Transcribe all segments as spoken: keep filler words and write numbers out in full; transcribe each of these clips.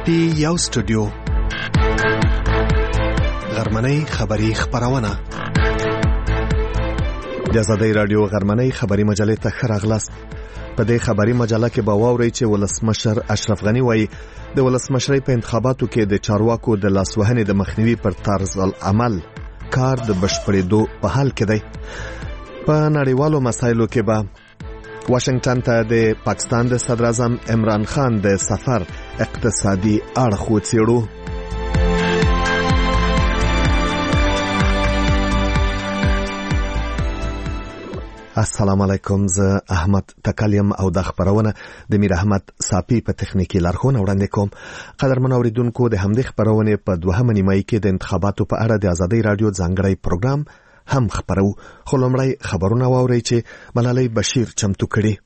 پی یو سټوډیو غرمنۍ خبری خبرونه د آزادۍ رادیو غرمنۍ خبری مجلې ته خراغلاست. په دې خبری مجله کې به واورئ چې ولسمشر اشرف غنی وایي د ولسمشرۍ په انتخاباتو کې د چارواکو د لاسوهنې د مخنیوي پر طرز العمل کار د بشپړېدو په حال کې دی. په نړیوالو مسایلو کې به واشنگټن ته د پاکستان د صدر اعظم عمران خان د سفر اقتصادي اړخ وڅېړو. السلام علیکم، زه احمد تکلیم او د خبرونه د میر احمد صافی په تخنیکی لارښوونه وړاندې کوم. قدرمن اوریدونکو، د همدې خبرونه په دوهمه نیمه کې د انتخاباتو په اړه د آزادۍ رادیو ځانګړی پروګرام هم خبرو. خو لومړی خبرونه واورئ چې ملالۍ بشیر چمتو کړي.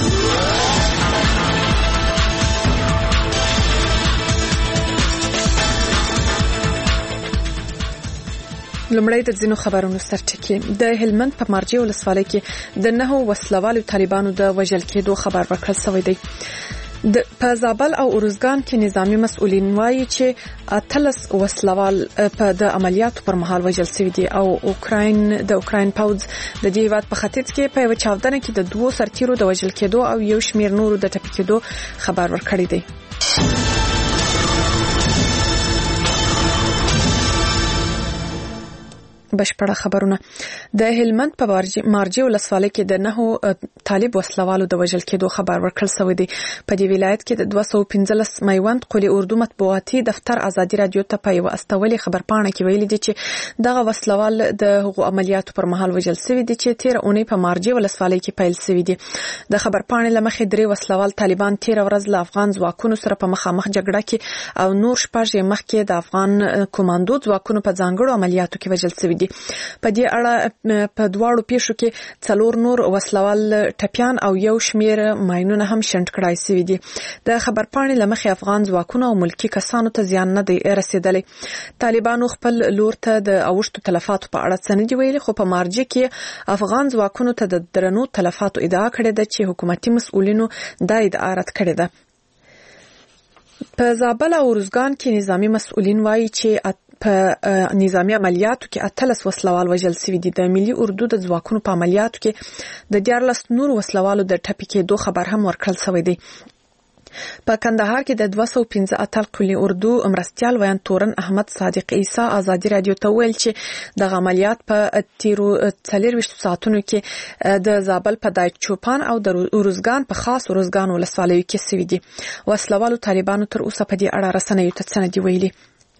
لومړی د ځینو خبرونو سرټکی. د هلمند په مارجې ولسوالۍ کې د نهو وسلوالو طالبانو د وژل کېدو خبر ورکړل شوی دی. د په زابل او اروزګان کې نظامی مسؤلین وایي چې اتلس وسلوال په د عملیاتو پر مهال وژل شوی دي او اوکراین د اوکراین پوځ د دې هیواد په ختیځ کې په یو چاودنه کې د دوه سرتیرو د وژل کېدو او یو شمیر نورو د ټپي کېدو خبر ورکړی دی. بشپړه خبرونه. د هلمند په مارجې ولسوالۍ کې د نهو طالب وسلوالو د وژل کېدو خبر ورکړل شوی دی. په دې ولایت کې د دوه سوه او پنځلس میوند قلی اردو مطبوعاتي دفتر آزادي رادیو ته په یو استولې خبرپاڼه کې ویلي دي چې دغه وسلوال د هغو عملیاتو پر مهال وژل شوی دي چې تیر اونۍ په مارجې ولسوالۍ کې پیل شوی دي. د خبرپاڼې لمخې درې وسلوال طالبان تیر ورځ له افغان ځواکونو سره په مخامخ جګړه کې او نور شپږ یې مخکې د افغان کمانډو ځواکونو په ځانګړو عملیاتو کې وژل شوی دي. په دې اړه په دواړو پیښو کې څلور نور وسلوال ټپيان او یو شمیر ماینونه هم شنډ کړای شوی دي. د خبرپاڼې لمخې افغان ځواکونو او ملکی کسانو ته زیان نه دی رسیدلی. طالبانو خپل لور ته د اوښتو تلفاتو په اړه څه نه دی ویلي، خو په مارجې کې افغان ځواکونو ته د درنو تلفاتو ادعا کړې ده چې حکومتي مسؤلینو دا ادعا رد کړې ده. په زابل او اروزګان کې نظامی مسؤلین وایي چې په نظامی عملیاتو کې اتلس وسلوال وژل شوي دي. د ملي اردو د ځواکونو په عملیاتو کې د دیارلس نور وسلوالو د ټپي کېدو خبر هم ورکړل شوی دی. په کندهار کې د دوه سوه او پنځه اتل قلی اردو مرستیال ویان تورن احمد صادق عیسی آزادي رادیو ته ویل چې د عملیات په تیرو څلورویشت ساعتونو کې د زابل په دایک چوپان او د اروزګان په خاص اروزګان ولسوالیو کې شوي دي. وسلوالو طالبانو تر اوسه په دې اړه رسنیو ته څه نه دي ویلي.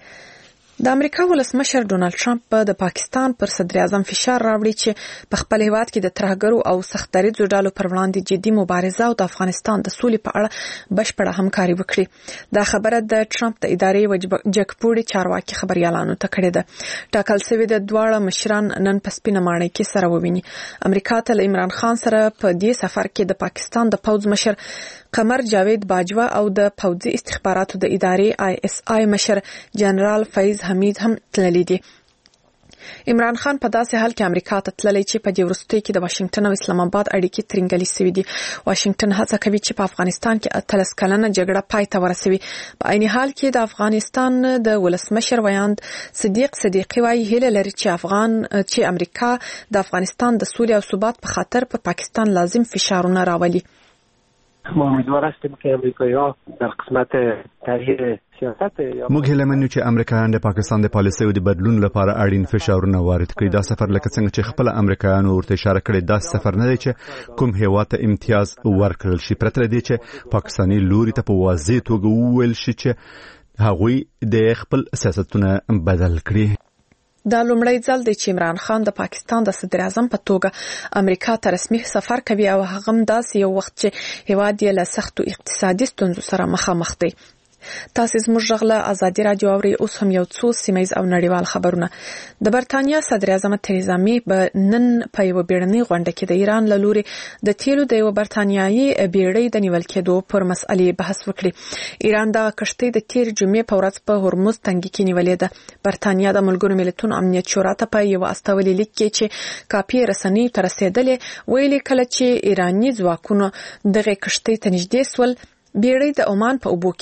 د امریکا ولسمشر ډونالد ټرمپ په د پاکستان پر صدر اعظم فشار راوړي چې په خپل هیواد کې د ترهګرو او سخت دریځو ډلو پر وړاندې جدي مبارزه او د افغانستان د سولې په اړه بشپړه همکاري وکړي. دا خبره د ټرمپ د ادارې جګپوړي چارواکي خبريالانو ته کړې ده. ټاکل شوی د دواړه مشران نن په سپینه ماڼۍ کې سره وویني. امریکا ته عمران خان سره په دې سفر کې د پاکستان د پوځ مشر قمر جاوید باجوا او د پوځي استخباراتو د ادارې آی اس آی مشر جنرال فیض حمید هم تللی دي. عمران خان په داسې حال کې امریکا ته تللی چې په دې وروستیو کې د واشنگټن او اسلام آباد اړیکې ترنګلې شوې دي. واشنگټن هڅه کوي چې په افغانستان کې اتلس کلنه جګړه پای ته ورسوي. په عین حال کې د افغانستان د ولسمشر ویاند صدیق صدیقی وايي هیله لري چې افغان چې امریکا د افغانستان د سولې او ثبات په خاطر په پا پاکستان لازم فشارونه راولي. ما امیدوار هستیم که امریکایی‌ها در قسمت تغییر سیاست موږ هیله منو چې امریکایان د پاکستان د پالیسیو د بدلون لپاره اړین فشارونه وارد کړي. دا سفر لکه څنګه چې خپل امریکایانو ورته اشاره کړې، دا سفر نه دی چې کوم هیواد ته امتیاز ورکړل شي، پرته له دې چې پاکستاني لوري ته په واضح توګه وویل شي چې هغوی د خپل سیاستونه بدل کړي. دا لومړی ځل دی چې عمران خان د پاکستان د صدر اعظم په توګه امریکا ته رسمي سفر کوي او هغه هم داسې یو وخت چې هیواد یې له سختو اقتصادي ستونزو سره مخامخ دی. تاسو زموږ غږ له آزادي رادیو اورئ. اوس هم یو څو سیمایز او نړیوال خبرونه. د برتانیا صدر اعظم تریزا می به نن په یو بیړنۍ غونډه کې د ایران له لوري د تیلو د یو برتانیایي بیړۍ د نیول کېدو پر مسئلې بحث وکړي. ایران د کشتۍ د تیر جمعې په ورځ په هرمز تنګي کې نیولې ده. برتانیا د ملګرو ملتونو امنیت شورا ته په یو استولې لیک کې چې کاپی رسنۍ تر رسیدلې ویلي کله چې ایرانی ځواکونه دغه کشتۍ ته نږدې سول بیړۍ د عمان په اوبو کې و.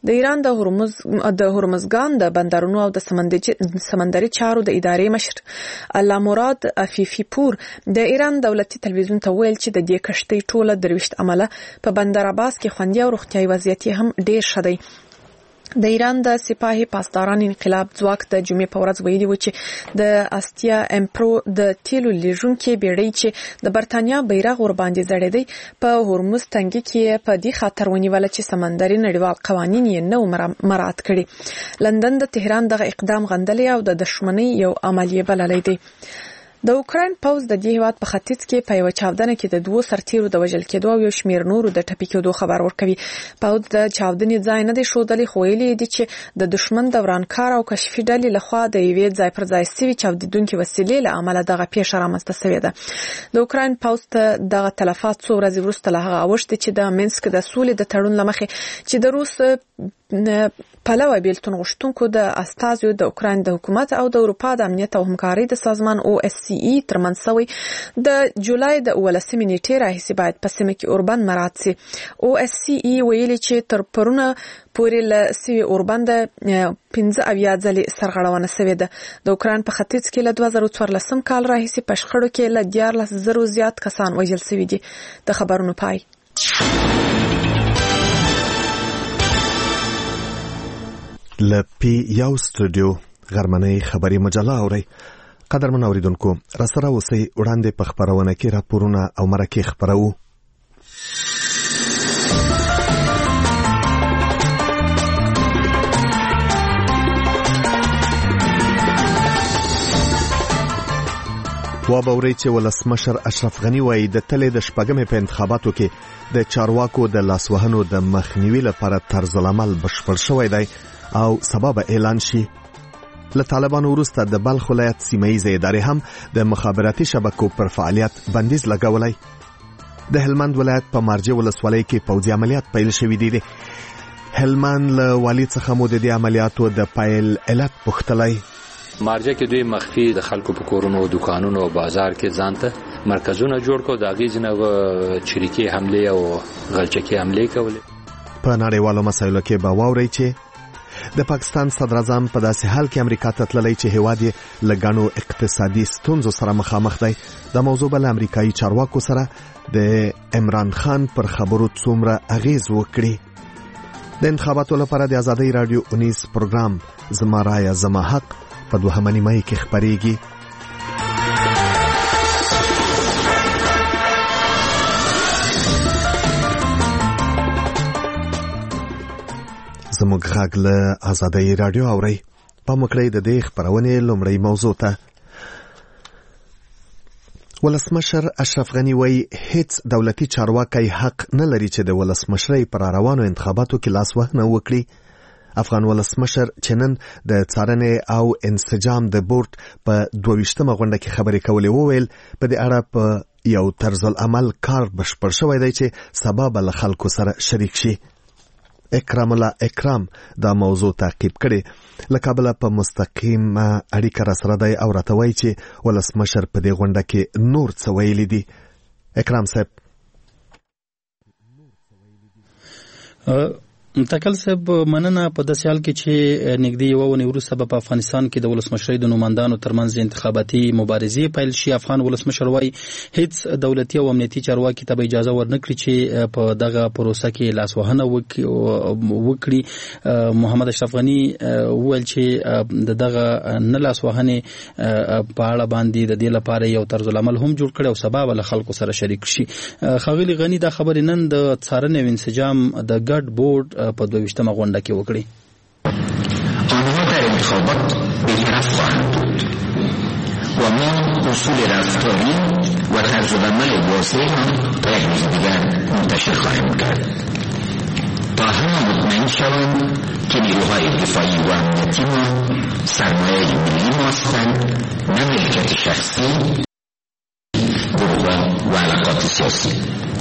د ایران د هرمز د هرمزګان د بندرونو او د سمندري چارو د ادارې مشر الله مراد عفیفی پور د ایران دولتي تلویزیون ته ویل چې د دې کشتۍ ټوله درويشت عمله په بندر عباس کې خوندي او روغتيایي وضعیت هم ډیر شدی. د ایران د سپاهي پاسداران انقلاب ځواک د جمعې په ورځ ویلي و چې د استیا امپرو د تیلو لیږونکي بیړۍ چې د برتانیا بیرغ ور باندې ځړېدی په هرمز تنګي کې په دې خاطر ونیول چې سمندري نړیوال قوانین یې نو مراعات کړي. لندن د تهران دغه اقدام غندلی او د دښمنۍ یو عملیه بللی دی. د اوکراین پوز د دې هیواد په ختیځ کې په یو چاودنه کې د دوه سرتیرو د وژل کېدو او یو شمېر نورو د ټپي کېدو خبر ورکوي. پوز د چاودنې ځای نه دی ښودلی، خو ویلي دي چې د دښمن د ورانکار او کشفي ډلې لخوا د یوې ځای پر ځای سوي چاودېدونکې وسیلې له امله دغه پیښه رامنځته سوې ده. د اوکراین پوز ته دغه تلفات څو ورځې وروسته له هغه اوښتي چې د مینسک د سولې د تړون له مخې چې د روس پلوه بیلتون غوښتونکو د استازیو د اوکراین د حکومت او د اروپا د امنیت او همکارۍ د سازمان او اس سی ای ترمنځ سوی د جولای د اولسمې نیټې راهیسې باید په سیمه کې اوربند مراعات سي. او اس سی ای ویلي چې تر پرونه پورې له سوي اوربند پنځه اویا ځلې سرغړونه سوې ده. د اوکراین په ختیځ کې له دوه زره څوارلسم کال راهیسې په شخړو کې له دیارلس زرو زیات کسان وژل سوي دي. د خبرونو پای. لپی یو سټوډیو غرمنۍ خبري مجله اوري. قدرمن اوریدونکو را سره اوسئ وړاندې په خبرونه کې راپورونه او مرکې خبرو. وابوري چې ولسمشر اشرف غنی وایي د تلې د شپږمې په انتخاباتو کې د چارواکو د لاسوهنو د مخنیوي لپاره طرز العمل بشپړ شوی دی او سبب اعلان شي. له طالبانو وروسته د بلخ ولایت سیمه‌یزه ادارې هم د مخابراتي شبکو پر فعالیت بندیز لګولای. د هلمند ولایت په مارجه ولسوالۍ کې پوځي عملیات پیل شوي دي. هلمند له والي څخه مو د دې عملیاتو د پیل علت پوښتلی. مارجه کې دوی مخفي د خلکو په کورونو او دکانونو او بازار کې ځانته مرکزونه جوړ کړو، د هغې ځینې چریکي حملې او غلچکي حملې کولې. په نړیوالو مسایلو کې به واورئ چې د پاکستان صدر اعظم په داسې حال کې امریکا ته تللی چې هیواد یې له ګڼو اقتصادي ستونزو سره مخامخ دی. د موضوع بل امریکایي چارواکو سره د عمران خان پر خبرو څومره اغیز وکړي. د انتخاباتو لپاره د ازادۍ رادیو اونیس پروګرام زما رایه زما حق په دوهمه نیمایي کې خپریږي. زموږ غږ له ازادۍ رادیو اورئ. په مکړی د دې خبرونې لومړی موضوع ته. ولسمشر اشرف غنی وایي هیڅ دولتي چارواکی حق نه لري چې د ولسمشرۍ پر روانو انتخاباتو کې لاس وهنه وکړي. افغان ولسمشر چې نن د څارنې او انسجام د بورډ په دوه ویشتمه غونډه کې خبرې کولې وویل په دې اړه په یو طرز العمل کار بشپړ شوی دی چې سبا به له خلکو سره شریک شي. اکرام الله اکرام دا موضوع تعقیب کړي. له کابله په مستقیم اړیکه را سره دی او راته وایي چې ولسمشر په دې غونډه کې نور څه ویلي دي. اکرام صاحب. متکل صاحب مننه. په داسې حال کې چې نږدې یوه اونۍ وروسته به په افغانستان کې د ولسمشرۍ د نوماندانو ترمنځ انتخاباتي مبارزې پیل شي. افغان ولسمشر وایي هیڅ دولتي او امنیتي چارواکي ته به اجازه ورنکړي چې په دغه پروسه کې لاسوهنه وکړي. محمد اشرف غني وویل چې د دغه نه لاسوهنې په اړه باندې د دې لپاره یو طرز العمل هم جوړ کړي او سبا به له خلکو سره شریک شي. ښاغلي غني دا خبرې نن د څارنې او انسجام د ګډ بورډ په دوه ویشتمه غونډه کې وکړي. آنها در انتخابات بی‌طرف خواهند بود و ما اصول رفتاری و طرز عمل واضح را تا یک روز دیگر منتشر خواهیم کرد تا همه مطمئن شوند که نیروهای دفاعی و امنیتی ما سرمایه ملی ما هستند، نه ملکیت شخصی گروه‌ها و علاقات سیاسی.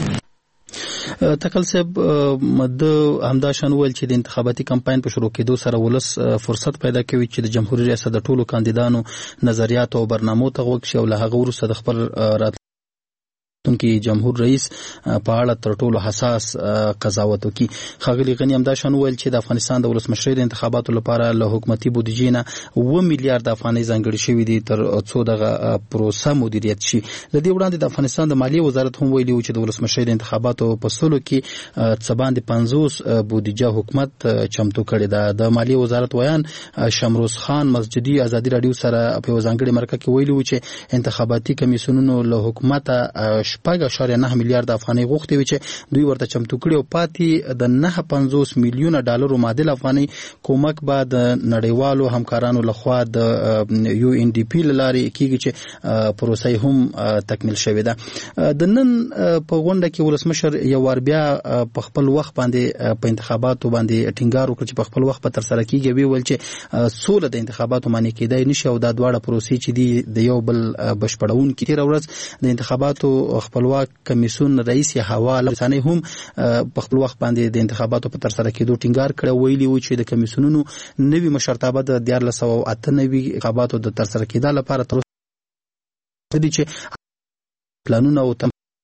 تکل صاحب د همدا شان ویل چې د انتخاباتي کمپاین په شروع کېدو سره ولس فرصت پیدا کوي چې د جمهوریت ریاست د ټولو کاندیدانو نظریات او برنامو ته غوږ شي او له هغه وروسته د خپل تونکي جمهور رئیس په اړه تر ټولو حساس قضاوت وکړي. ښاغلي غني همدا شان وویل چې د افغانستان د ولسمشرۍ د انتخاباتو لپاره له حکومتي بودیجې نه اوه میلیارډ افغانۍ ځانګړي شوي دي تر څو دغه پروسه مدیریت شي. له دې وړاندې د افغانستان د مالیې وزارت هم ویلي و چې د ولسمشرۍ د انتخاباتو په سلو کې څه باندې پنځوس بودیجه حکومت چمتو کړې ده. د مالیې وزارت ویان شمروز خان مسجدي ازادي راډیو سره په یو ځانګړي مرکه کې ویلي و چې انتخاباتي کمیسیونونو له حکومته شپږ اعشاریه نه میلیارډ افغانۍ غوښتي وي چې دوی ورته چمتو کړي او پاتې د نه پنځوس میلیونه ډالرو معادل افغانۍ کومک به د نړیوالو همکارانو لخوا د یو ان ډي پی لارې کیږي چې پروسه هم تکمیل شوې ده. د نن په غونډه کې ولسمشر یو وار بیا په خپل وخت باندې په انتخاباتو باندې ټینګار وکړ چې په خپل وخت په تر سره کیږي. وی ول چې سوله د انتخاباتو معنی کېدای نشي او دا دواړه پروسې چې دی د یو بل بشپړون کې تیر ورځ د انتخاباتو خپلواک کمیسیون رئیس هوا لسانه هم په خپل وخت باندې د انتخاباتو په تر سره کېدو ټینګار کړ. ویلي و چې د کمیسیونونو نوي مشرتابه د دیار لسو اته نوي انتخاباتو د تر سره کېدو لپاره تر دې چې پلانونه او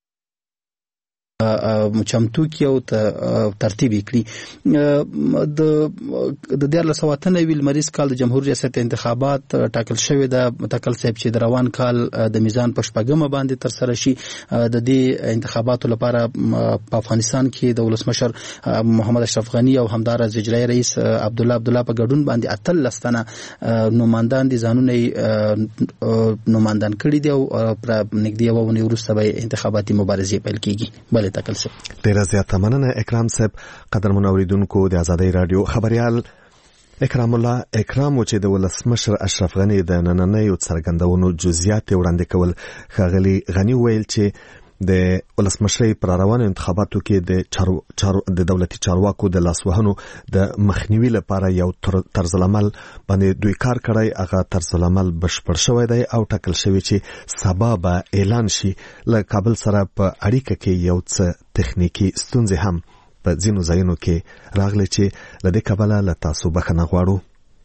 چمتو کې او ترتیب کړي. د د دیار لسو اته نوي لمریز کال د جمهور ریاست انتخابات ټاکل شوی د متکل صاحب چې د روان کال د میزان په شپږمه باندې تر سره شي. د دې انتخاباتو لپاره په افغانستان کې د ولسمشر محمد اشرف غنی او همدارس اجرایی رئیس عبد الله عبد الله په ګډون باندې اتل لستنه نوماندان دي ځانونه نوماندان کړي دي او پر نږدې وونه وروسته به انتخاباتي مبارزې پیل کیږي. بله تکل صاحب ډیره زیاته مننه اکرام صاحب. قدرمن اوریدونکو د آزادۍ رادیو خبريال اکرام الله اکرام چې د ولسمشر اشرف غنی د نننۍ څرګندونو جزئیات وړاندې کول. ښاغلي غنی ویل چې د ولسمشرۍ پر روانو انتخاباتو کې د چارو چارو د دولتي چارواکو د لاسوهنو د مخنیوي لپاره یو طرز العمل باندې دوی کار کړی. هغه طرز العمل بشپړ شوی دی او ټاکل شوی چې سبا به اعلان شي. له کابل سره په اړیکه کې یو څه تخنیکی ستونزې هم په ځینو ځایونو کې راغلي چې له دې کبله له تاسو بخښنه غواړو.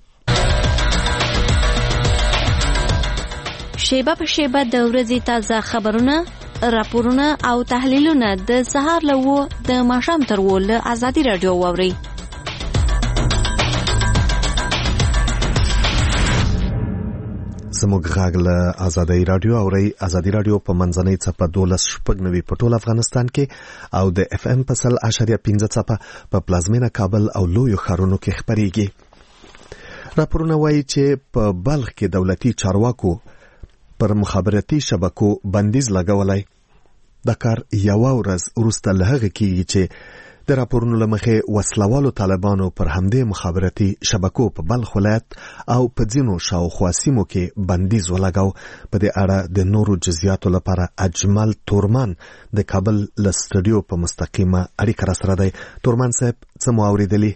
شیبه په شیبه د ورځې تازه خبرونه، راپورونه او تحلیلونه د سهار له وو د ماښام تر وو له آزادي رادیو واوري. زموږ غږ له آزادي رادیو اوري. آزادي رادیو په منځنۍ څپه دولس شپږ نوي په ټول افغانستان کې او د اف ام په سل اشاریه پنځه څپه په پلازمینه کابل او لویو ښارونو کې خبريږي. راپورونه وایي چې په بلخ کې دولتي چارواکو پر مخابراتي شبکو بندیز لګولای. دا کار یو ورځ وروسته له هغه کېږي چې د راپورونو له مخې وسلوالو طالبانو پر همدې مخابراتي شبکو په بلخ ولایت او په ځینو شاوخوا سیمو کې بندیز ولګاو. په دې اړه د نورو جزئیاتو لپاره اجمل تورمان د کابل له سټوډیو په مستقیمه اړیکه را سره دی. تورمان صاحب څه مو اوریدلی؟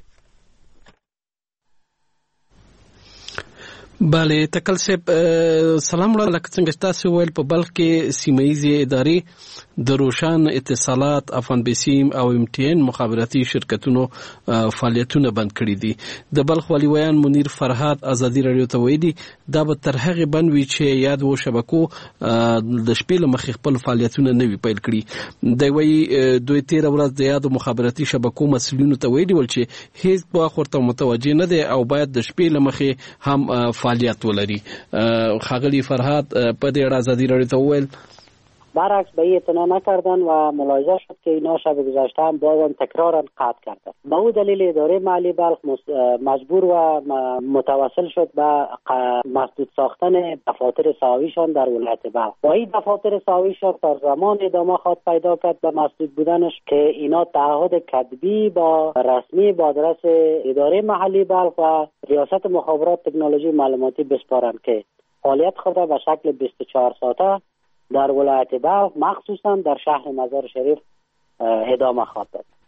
بله تکل صاحب سلام وړاندې. لکه څنګه تاسو ویل په بلخ کې سیمه‌ایزې ادارې د روشن اتصالات، افغان بسیم او ام ټي ان مخابراتي شرکتونو فعالیتونه بند کړي دي. د بلخ والی ویان منیر فرهاد آزادي رادیو ته ویلي دا به تر هغه بند وي چې یاد و شبکو د شپې له مخې خپل فعالیتونه نوي پیل کړي. دوی وایي دوی تیر ورځ د یاد مخابراتي شبکو مسؤلینو ته ویلي ول چې هیڅ په ورته متوجه نه دي او باید د شپې له مخې هم فعالیت ولري. خاغلی فرهاد په دې اړه آزادی رادیو ته وویل برعکس به اعتنا نکردن و ملاحظه شد که اینا شب گذشته هم بازم تکرارا قطع کردن. به او دلیل اداره محلی بلخ مجبور و متوسل شد به مسدود ساختن دفاتر ساویشان در ولایت بلخ. با این دفاتر ساویشان تا زمان ادامه خواهد پیدا کرد به مسدود بودنش که اینا تعهد کتبی با رسمی با آدرس اداره محلی بلخ و ریاست مخابرات تکنولوژی معلوماتی بسپارند که فعالیت خود را به شکل بیست و چهار ساعته در ولایت بلخ مخصوصا در شهر مزار شریف ادامه خواهد داد.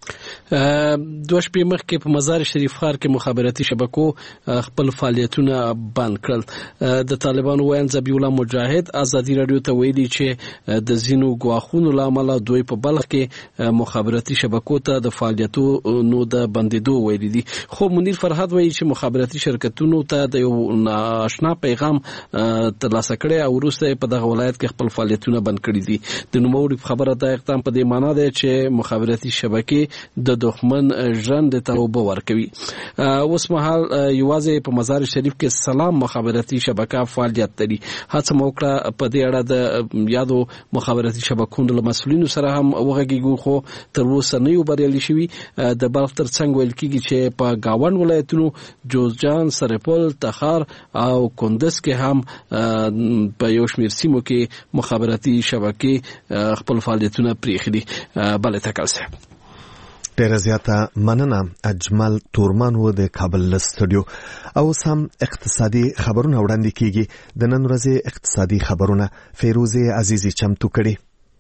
دوه شپې مخکې په مزار شریف ښار کې مخابراتي شبکو خپل فعالیتونه بند کړل. د طالبانو ویاند ذبیح الله مجاهد ازادي رادیو ته ویلي چې د ځینو ګواښونو له امله دوی په بلخ کې مخابراتي شبکو ته د فعالیتونو د بندیدو ویلي دي. خو منیر فرهاد وایي چې مخابراتي شرکتونو ته د یو ناشنا پیغام ترلاسه کړي او وروسته په دغه ولایت کې خپل فعالیتونه بند کړي دي. د نوموړي خبره د اقدام په دې معنی ده چې مخابراتي شبکې د دښمن ژوند ته اوبه ورکوي. اوس مهال یوازې په مزار شریف کې سلام مخابراتي شبکه فعالیت لري. هڅه مو وکړه په دې اړه د یادو مخابراتي شبکو له مسؤلینو سره هم وغږیږو، خو تر اوسه نه یو بریالي شوي. د بلخ تر څنګ ویل کېږي چې په گاوند ولایتونو جوزجان، سرپل، تخار او کندز کې هم په یو شمېر سیمو کې مخابراتي شبکې خپل فعالیتونه پرېښي دي. بله تکل صاحب ډیره زیاته مننه. اجمل تورمان و د کابل له سټوډیو. او سم اقتصادي خبرونه وړاندې کیږي. د نن ورځې اقتصادي خبرونه فیروزه عزیزی چمتو کړي.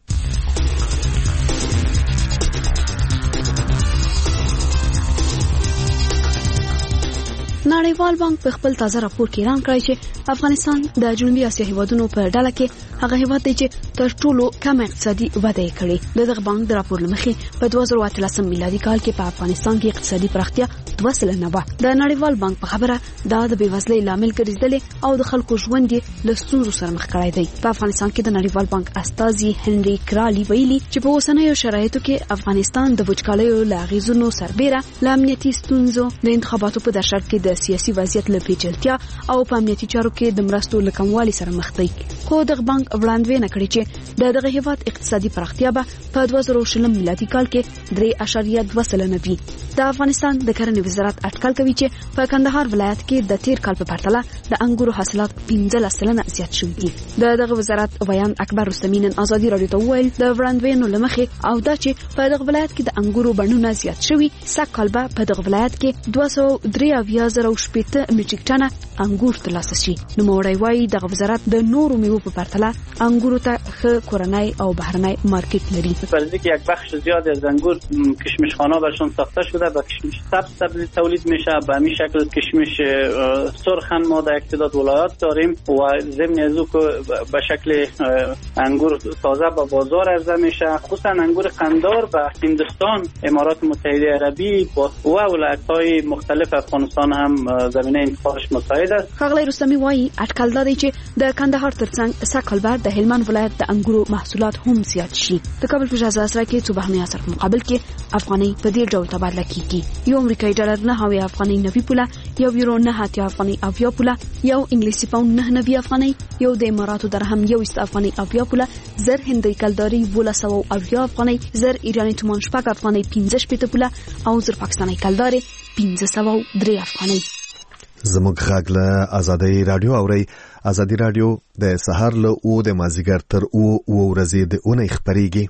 نړیوال بانک په خپل تازه راپور کې اعلان کړی چې افغانستان د جنوبي اسیا هیوادونو په ډله کې هغه هیواد دی چې تر ټولو کم اقتصادي وده یې کړې. دغه بانک د راپور لمخې په دوه زره اتلسم میلادي کال کې په افغانستان کې اقتصادي پراختیا دوه سلنه وه. د نړیوال بانک په خبره دا د بېوزلۍ لامل ګرځېدلې او د خلکو ژوند یې له ستونزو سره مخ کړی دی. په افغانستان کې د نړیوال بانک استازي هنري کرالی ویلي چې په اوسنیو شرایطو کې افغانستان د وچکالیو له اغېزونو سربېره له امنیتي ستونزو، د انتخاباتو په درشل کې د سیاسي وضعیت له پیچلتیا او په امنیتي چارو کې د مرستو له کموالي سره مخ دی. خو دغه بانک وړاندوینه کړې چې د دغه هیواد اقتصادي پراختیا به په دوه زره شلم میلادي کال کې درې اعشاریه دوه سلنه وي. د افغانستان د کرنې وزارت اټکل کوي چې په کندهار ولایت کې د تیر کال په پرتله د انګورو حاصلات پنځلس سلنه زیات شوي دي. د دغه وزارت ویان اکبر رستمی نن ازادي رادیو ته وویل د وړاندوینو له مخې او دا چې په دغه ولایت کې د انګورو بڼونه زیات شوي، سږ کال به په دغه ولایت کې دوه سوه درې اویا زره شپېته میټریک ټنه انګور ترلاسه شي. نوموړی وایي دغه وزارت د نورو میوو په پرتله انګورو ته ښه کورنی او بهرنی مارکت لري. فرضی که یک بخش زیادی از انگور کشمشخانه‌ها برشون ساخته شده و کشمش سبز سبزی تولید میشه. به همین شکل کشمش سرخ هم ما در یک تعداد ولایات داریم و ضمن از او که به شکل انگور تازه به بازار عرضه میشه. خصوصا انگور قندار به هندوستان، امارات متحده عربی و ولایت‌های مختلف افغانستان هم زمینه انتخابش مساعد است. ښاغلی رستمی وایي اټکل دا دی چې د کندهار ترڅنګ سږ کال د هلمند ولایت د انګورو محصولات هم زیات شي. د کابل په شاه زاده کې څو بهرني اثر په مقابل کې افغانۍ په دې ډول تبادله کیږي. یو امریکایي ډالر نه اویا افغانۍ نوي پوله، یو یورو نه اتیا افغانۍ اویا پوله، یو انګلیسي پاوند نه نوي افغانۍ، یو د اماراتو درهم یو است افغانۍ اویا پوله، زر هندۍ کلداري ولس او اویا افغانۍ، زر ایرانی تومان شپږ افغانۍ پنځه شپېته پوله او زر پاکستاني کلداري پنځه سوه درې افغانۍ. زموږ غږ له ازادي رادیو اوري. ازادي رادیو د سهار له او د مازیګر تر او او ورځې د اونۍ خبريږي.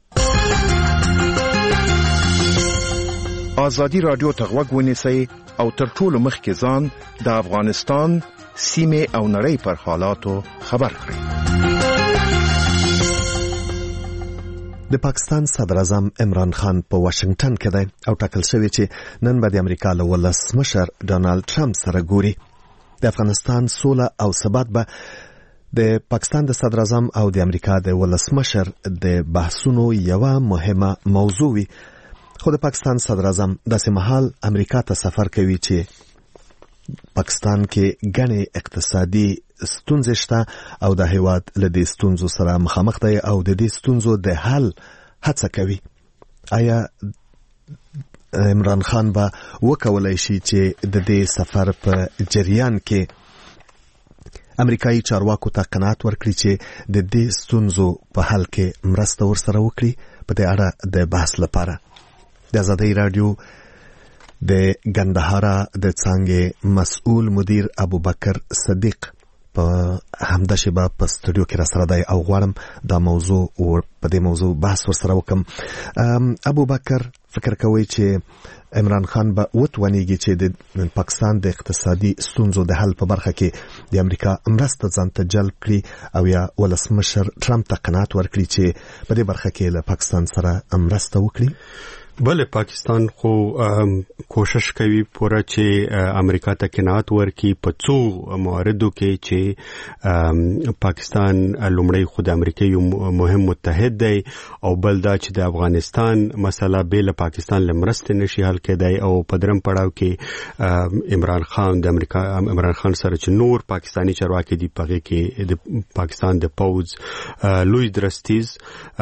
ازادي رادیو ته غوږ ونیسئ او تر ټولو مخکې ځان د افغانستان سیمه او نړۍ پر حالاتو خبر کړئ. د پاکستان صدر اعظم عمران خان په واشنگټن کې دی او ټاکل شوی چې نن به د امریکا له ولسمشر ډانلډ ټرمپ سره ګوري. د افغانستان سوله او ثبات به د پاکستان د صدر اعظم او د امریکا د ولسمشر د بحثونو یوه مهمه موضوع وي. خو د پاکستان صدر اعظم داسې مهال امریکا ته سفر کوي چې پاکستان کې ګڼې اقتصادي ستونزې شته او د هیواد له دې ستونزو سره مخامخ دی او د دې ستونزو د حل هڅه کوي. آیا عمران خان به وکولای شي چې د دې سفر په جریان کې امریکایي چارواکو ته قناعت ورکړي چې د دې ستونزو په حل کې مرسته ورسره وکړي؟ په دې اړه د بحث لپاره د ازادي رادیو د ګندهارا د څانګې مسؤل مدیر ابوبکر صدیق په همدا شیبه په سټوډیو کې را سره دی او غواړم دا موضوع او په دې موضوع بحث ورسره وکم. ابوبکر فکر کوي چې عمران خان به وتوانیږي چې د پاکستان د اقتصادي ستونزو د حل په برخه کې د امریکا مرسته ځان ته جلب کړي او یا ولسمشر ټرمپ ته قناعت ورکړي چې په دې برخه کې له پاکستان سره مرسته وکړي؟ بله پاکستان خو کوشش کوي پوره چې امریکا ته قناعت ورکړي په څو مواردو کې چې پاکستان لومړی خو د امریکا یو مهم متحد دی او بل دا چې د افغانستان مسله بیل پاکستان لمرسته نشي حل کېدای او په درم پړاو کې عمران خان د امریکا عمران خان سره چې نور پاکستانی چارواکي دی پغه کې د پاکستان د پوز لوی درستیز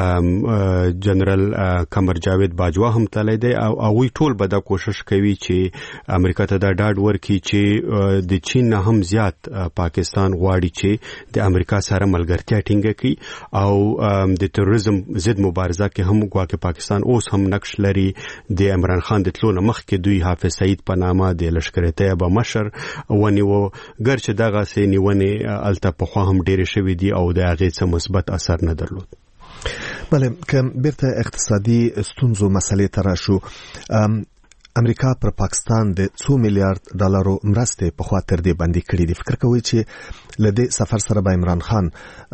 جنرال قمر جاوید باجوا هم تللی دی او هغوی ټول به دا کوشش کوي چې امریکا ته دا ډاډ ورکړي چې د چین نه هم زیات پاکستان غواړي چې د امریکا سره ملګرتیا ټینګه کړي او د تروریزم ضد مبارزه کې هم ګواکې پاکستان اوس هم نقش لري د عمران خان د تلو نه مخکې دوی حافظ سعید په نامه د لشکر طیبه مشر ونیو ګرچې دغسې نیونې هلته پخوا هم ډېرې شوي دي او د هغې څه مثبت اثر نه درلود. بله که بیرته اقتصادي ستونزو مسلې ته راشو، امریکا پر پاکستان د څو میلیارډ ډالرو مرستې په خوا تر دې باندې کړې دي. فکر کوئ چې له دې سفر سره به عمران خان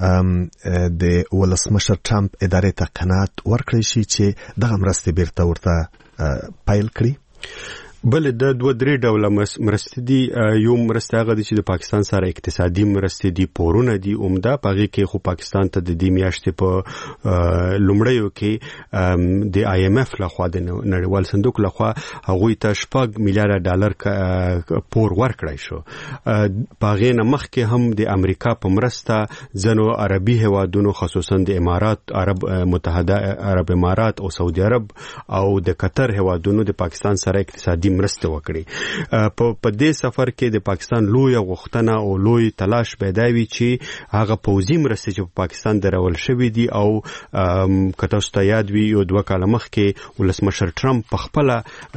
د ولسمشر ټرمپ ادارې ته قناعت ورکړی شي چې دغه مرستې بیرته ورته پیل کړي؟ بله د دوه درې ډوله مرستې دي. یو مرستې هغه دي چې د پاکستان سره اقتصادي مرستې دي، پورونه دي عمده، په هغې کې خو پاکستان ته د دې میاشتې په لومړیو کې د آی ایم ایف لخوا د نړیوال صندوق لخوا هغوی ته شپږ میلیارډ ډالر پور ورکړی شو. په هغې نه مخکې هم د امریکا په مرسته ځینو عربي هیوادونو خصوصا د امارات عرب متحده عرب امارات او سعودي عرب او د قطر هیوادونو د پاکستان سره اقتصادي مرسته وکړي. په په دې سفر کې د پاکستان لوی غوښتنه او لوی تلاش پیدا وی چې هغه پوځي مرسته چې په پاکستان درول شوې دي او کته ستیاد وی یو دوه کاله مخکې ولسمشر ټرمپ په خپل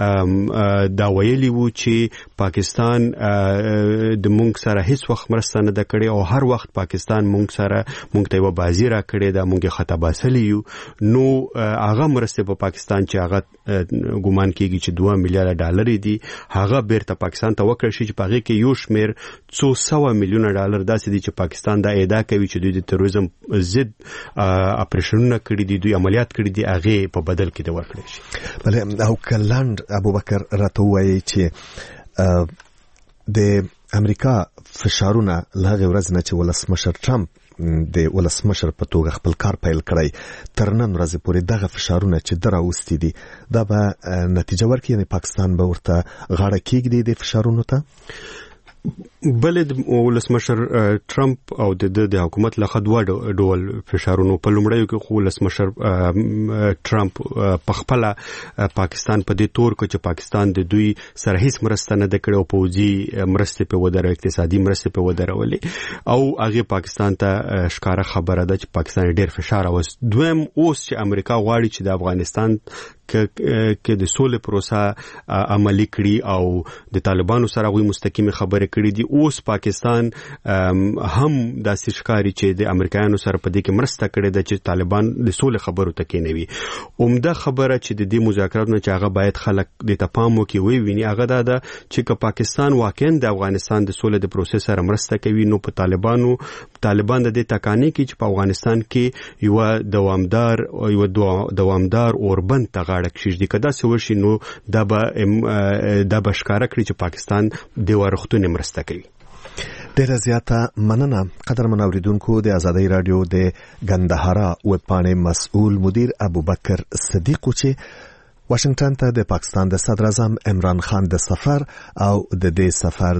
دا ویلي وو چې پاکستان د مونږ سره هیڅ وخت مرسته نه ده کړې او هر وخت پاکستان مونږ سره مونږ ته یو بازی را کړې ده، مونږه خطا باسلی یو. نو هغه مرسته په پاکستان چې هغه ګومان کیږي چې دوه میلیارډ ډالر دي هغه بیرته پاکستان ته وکړل شي چې په هغې کې یو شمېر څو سوه میلیونه ډالر داسې دي چې پاکستان دا ادعا کوي چې دوی د تروریزم ضد اپریشنونه کړي دي، دوی عملیات کړي دي، هغې په بدل کې د ورکړی شي. بله او که لنډ ابوبکر راته ووایي چې د امریکا فشارونه له هغې ورځې نه چې ولسمشر ټرمپ د ولسمشر په توګه خپل کار پیل کړی تر نن ورځې پورې دغه فشارونه چې ده راوستي دي دا به نتیجه ورکړي، یعنې پاکستان به ورته غاړه کېږدي د فشارونو ته؟ بله د ولسمشر ټرمپ او د د حکومت لخوا دوه ډول فشارونو په لومړیو کې خو ولسمشر ټرمپ په خپل پاکستان په دې تور کې چې پاکستان د دوی سره هیڅ مرسته نه ده کړې او پوځي مرستې په ودره اقتصادي مرستې په ودرولې او هغه پاکستان ته ښکاره خبره ده چې پاکستان ډېر فشار اوس. دویم اوس چې امریکا غواړي چې د افغانستان کې د سولې پروسه عملی کړي او د طالبانو سره غوي مستقیم خبرې کړي دي، اوس پاکستان هم داسې ښکاري چې د امریکایانو سره په دې کې مرسته کړې ده چې طالبان د سولې خبرو ته کېنوي. عمده خبره چې د دې مذاکراتو نه چې هغه باید خلک د تفاهم وکړي وی ویني هغه دا ده چې که پاکستان واقعا د افغانستان د سولې د پروسې سره مرسته کوي نو په طالبانو طالبان د دې تکانې کې چې په افغانستان کې یو دوامدار یو دوامدار اوربند ته غاړه کښېږدي. که داسې وشي نو دا به دا به ښکاره کړي چې پاکستان د ورښتونې مرسته کوي. ډیره زیاته مننه قدرمن اوریدونکو. د آزادۍ راډیو د ګندهارا ویب پاڼې مسؤل مدیر ابوبکر صدیق چې واشنگټن ته د پاکستان د صدر اعظم عمران خان د سفر او د دې سفر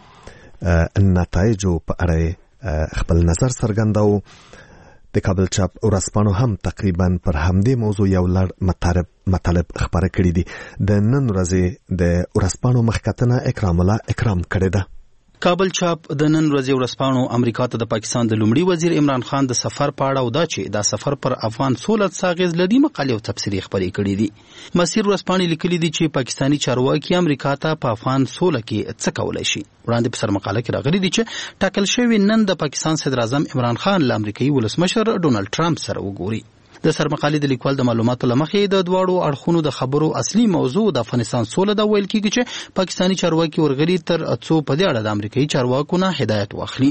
د نتایجو په اړه خپل نظر څرګنداوه. د کابل چاپ ورځپاڼو هم تقریبا پر همدې موضوع یو لړ مطالب مطالب خبره کړي دي. د نن ورځې د ورځپاڼو مخکتنه اکرام الله اکرام کړې ده. کابل چاپ د نن ورځې ورځپاڼو امریکا ته د پاکستان د لومړي وزیر عمران خان د سفر په اړه او دا چې دا سفر پر افغان سوله څه اغیز لري مقالې او تبصرې خپرې کړې دي. مسیر ورځپاڼې لیکلي دي چې پاکستاني چارواکي امریکا ته په افغان سوله کې څه کولای شي. وړاندې په سر مقاله کې راغلي دي چې ټاکل شوی نن د پاکستان صدر اعظم عمران خان له امریکایي ولسمشر ډونالد ټرمپ سره وګوري. د سرمقالې د لیکوال د معلوماتو لمخې د دواړو اړخونو د خبرو اصلي موضوع د افغانستان سوله دا ویل کیږي چې پاکستاني چارواکي ورغلي تر څو په دې اړه د امریکایي چارواکو نه هدایت واخلي.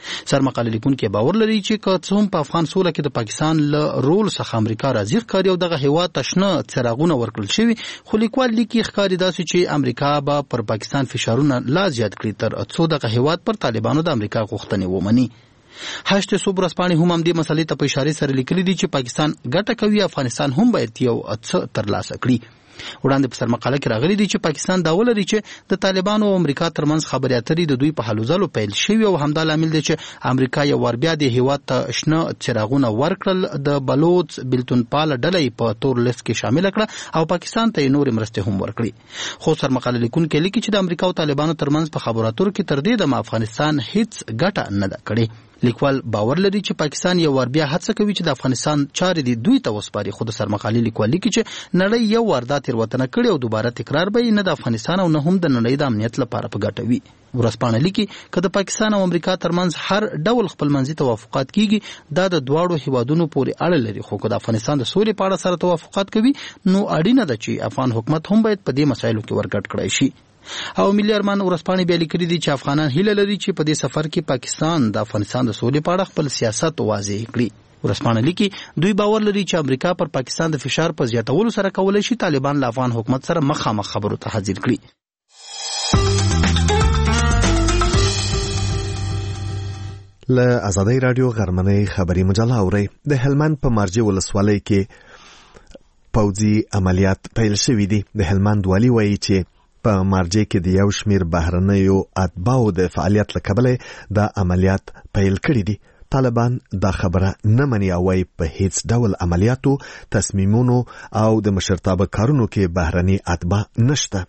سرمقاله لیکونکي باور لري چې که څوم په افغان سوله کې د پاکستان له رول څخه امریکا راضي ښکاري او دغه هیواد تشنه څراغونه ورکړل شوي، خو لیکوال لیکي ښکاري داسې چې امریکا به پر پاکستان فشارونه لا زیات کړي تر څو دغه هیواد پر طالبانو د امریکا غوښتنې ومني. هشت صوب ورځپاڼې هم همدې مسلې ته په اشارې سره لیکلي دي چې پاکستان ګټه کوي، افغانستان هم باید یو څه ترلاسه کړي. وړاندې په سرمقاله کې راغلي دي چې پاکستان دا ولري چې د طالبانو او امریکا ترمنځ خبرې اترې د دوی په هلو ځلو پیل شوي او همدا لامل دی چې امریکا یو وار بیا د هیواد ته شنه څراغونه ورکړل، د بلوچ بلتون پال ډلې په تور لیست کې شامل کړه او پاکستان ته نور مرستې هم ورکړي. خو سرمقاله لیکونکي لیکي چې د امریکا او طالبانو ترمنځ په خبرو اترو کې تر دې د افغانستان هیڅ ګټه نه ده کړې. لیکوال باور لري چې پاکستان یو ور بیا هڅه کوي چې د افغانستان چارې دی دوی ته وسپاري، خو د سرمقالې لیکوال لیکي چې نړۍ یو وار دا تېروتنه کړې او دوباره تکرار به نه د افغانستان او نه هم د نړۍ د امنیت لپاره په ګټه وي. ورځپاڼه لیکي که د پاکستان او امریکا ترمنځ هر ډول خپلمنځي توافقات کیږي دا د دواړو هیوادونو پورې اړه لري، خو که د افغانستان د سولې په اړه سره توافقات کوي نو اړینه ده چې افغان حکومت هم باید په دې مسایلو کې ورګډ کړی شي. او ملي ارمان ورځپاڼې بیا لیکلي دي چې افغانان هیله لري چې په دې سفر کې پاکستان د افغانستان د سولې په اړه خپل سیاست واضح کړي. ورځپاڼه لیکي دوی باور لري چې امریکا پر پاکستان د فشار په زیاتولو سره کولای شي طالبان له افغان حکومت سره مخامخ خبرو ته حاضر کړي. له آزادۍ رادیو غرمنۍ خبري مجله اوري. د هلمند په مارجې ولسوالۍ کې پوځي عملیات پیل شوي دي. د هلمند والي وایي چې په مارجې کې د یو شمیر بهرنیو اتباعو د فعالیت له کبله د عملیات پیل کړي دي. طالبان دا خبره نه مني او وايي په هیڅ ډول عملیاتو، تصمیمونو او د مشرتابه کارونو کې بهرني اتباع نشته.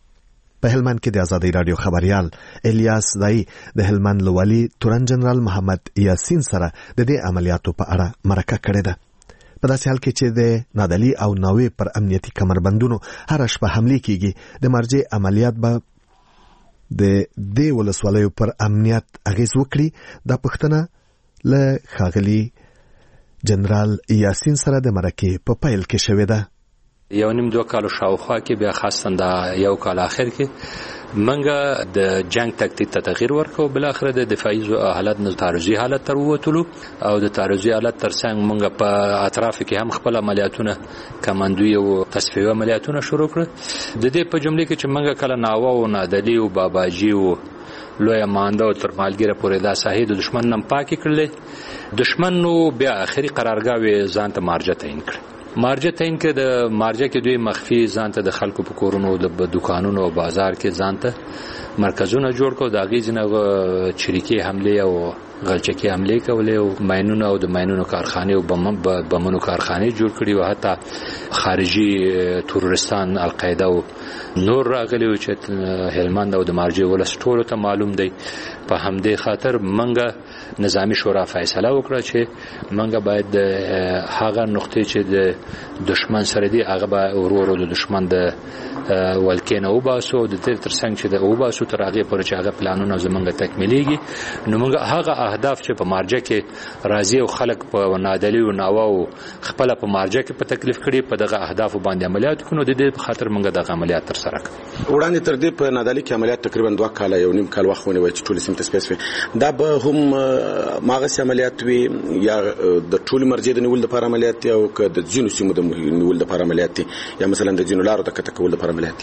په هلمند کې د آزادۍ رادیو خبريال الیاس دای د هلمند لوالي تورن جنرال محمد یاسین سره د دې عملیاتو په اړه مرکه کړې ده. په داسې حال کې چې د نادلي او ناوې پر امنیتي کمربندونو هر شپه حملې کیږي، د مارجې عملیات به د دې ولسوالیو پر امنیت اغیز وکړي. دا پوښتنه له ښاغلي جنرال یاسین سره د مرکې په پیل کې شوې ده. یو نیم دوه کالو شاوخوا کې بیا خاصتاً د یو کال اخر کې منګه د جنگ تکتیک ته تغییر ورکو، بل اخر د دفاعي حالت نه تعرضي حالت تر ووتلو او د تعرضي حالت ترڅنګ منګه په اطراف کې هم خپل عملیاتونه کمانډوي او تصفیه عملیاتونه شروع کړ. د دې په جمله کې چې منګه کله ناوا او نادلی او باباجي او لوی مانده او تر مالګره پورې دا ساحې د دشمن نم پاکي کړل. دشمن نو بیا اخري قرارګاوي ځان ته مارجه تعین کړ. مارجه تعین کې د مارجه کې دوی مخفي ځان ته د خلکو په کورونو د دکانونو او بازار کې ځان ته مرکزونه جوړ کړو. د هغې ځینې چریکي حملې او غلچکي حملې کولې او ماینونه او د ماینونو کارخانې او بمونو کارخانې جوړ کړي او حتی خارجي تورستان القاعده او نور راغلي و چې هلمند او د مارجې ولس ټولو ته معلوم دی. په همدې خاطر منګه نظامی شورا فیصله وکړه چې منګه باید هغه نقطې چې د دشمن سره دی هغه به ورورو د دشمن د ولکې نه وباسو، د تیر ترڅنګ چې د وباسو تر هغه پورې چې هغه پلانونه زمونږ تکمیلېږي. نو موږ هغه اهداف چې په مارجه کې راځي او خلک په نادلی او ناوا او خپل په مارجه کې په تکلیف کړي په دغه اهداف باندې عملیات کوو. د دې په خاطر موږ دغه عملیات تر سره کړو. وړاندې تر دې په نادلی کې عملیات تقریبا دوه کال یو نیم کال وخت ونیو چې ټول سیمه تسپیس وي. دا به هم ماغه عملیات وي یا د ټول مرجې د نیول لپاره عملیات او که د جنو سیمو د نیول لپاره عملیات یا مثلا د جنو لارو د کته کول لپاره عملیات.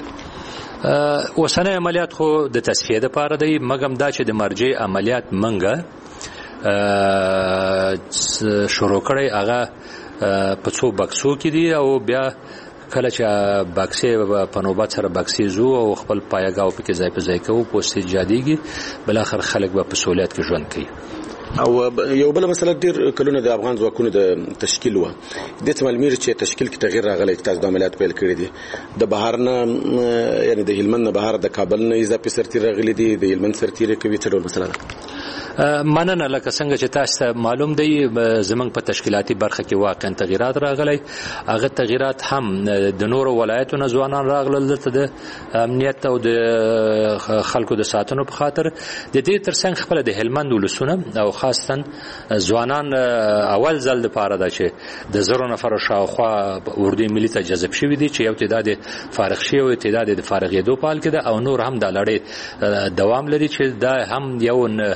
اوسنۍ عملیات خو د تصفیه لپاره دی، مګم دا چې د مرجې عملیات منګه شروع کړی هغه په څو بکسو کې دي او بیا کله چې باکسې په نوبت سره باکسې زو او خپل پایګاو په کې ځای په ځای کوو پوسټ جاديږي، بل اخر خلک به په سہولیت کې ژوند کوي. او یو بل مسله ډیر کلونه د افغان ځواکونو د تشکیل و د تملمیر چې تشکیل کې تغییر راغلی، تاسو د عملیات پیل کړی دي د بهر نه یعنی د هلمند نه بهر د کابل نه اضافي سرتیر راغلي دي، د هلمند سرتیر کوي څه ډول مسله ده؟ مننه. لکه څنګه چې تاسو معلوم دی زمنګ په تشکیلاتي برخه کې واقعا تغیرات راغلي. هغه تغیرات هم د نورو ولایتونو ځوانان راغلل دلته د امنیت او د خلکو د ساتنو په خاطر. د دې ترڅنګ خپل د هلمند ولسونه او خاصتا ځوانان اول ځل لپاره دا چې د زرو نفر شاوخوا اردو ملي ته جذب شوي دي چې یو تعداد فارغ شي او تعداد د فارغېدو په حال کې ده او نور هم د لړۍ دوام لري چې دا هم یو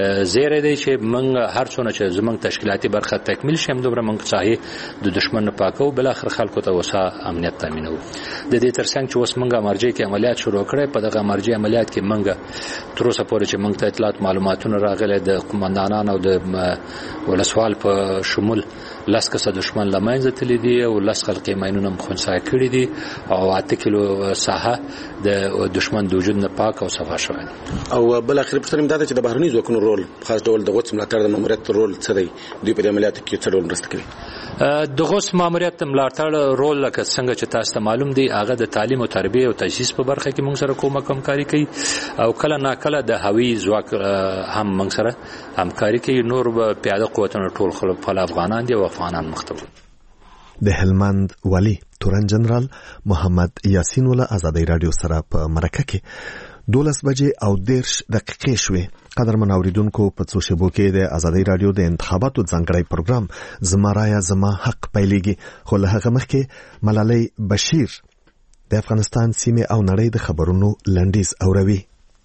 زیره دی چې موږ هر څونه چې زموږ تشکیلاتي برخه تکمیل شي همدومره موږ چاهي د دشمن نه پاکو بل اخر خلکو ته وسه امنیت تامینو. د دې ترڅنګ چې اوس موږ مرجع کې عملیات شروع کړې په دغه مرجع عملیات کې موږ تر اوسه پورې چې موږ ته اطلاعات معلوماتونه راغلي د قومندانانو او د ولسوال په شمول لاس کسه دشمن لمنځه تللی دي او لاس خلقې ماینونه مخنثا کړی دي او اته کیلو ساحه د دشمن د وجود نه پاک او صفا شوی او بل اخر په سریم دا چې د بهرني ځواکونو رول خاص ډول د غوڅ ملاتړ د ماموریت رول څه دی دوی په عملیاتو کې څه ډول مرسته کوي؟ د غوث ماموریت ملاتړ رول لکه څنګه چې تاسو ته معلوم دی هغه د تعلیم او تربیه او تجهیز په برخه کې موږ سره کومک همکاري کوي او کله نا کله د هوایي ځواک هم موږ سره همکاري کوي. نور به پیاده قوتونه ټول خپل افغانان دي او افغانان مختلف. د هلمند والی تورن جنرال محمد یاسین ول آزادۍ رادیو سره په مرکه کې دولس بجې او دیرش دقیقې شوې. قدرمن اوریدونکو په څو شیبو کې د آزادۍ رادیو د انتخاباتو ځانګړی پروګرام زما رایه زما حق پیلېږي، خو له هغه مخکې ملالۍ بشیر د افغانستان سیمې او نړۍ د خبرونو لنډیز اوروي.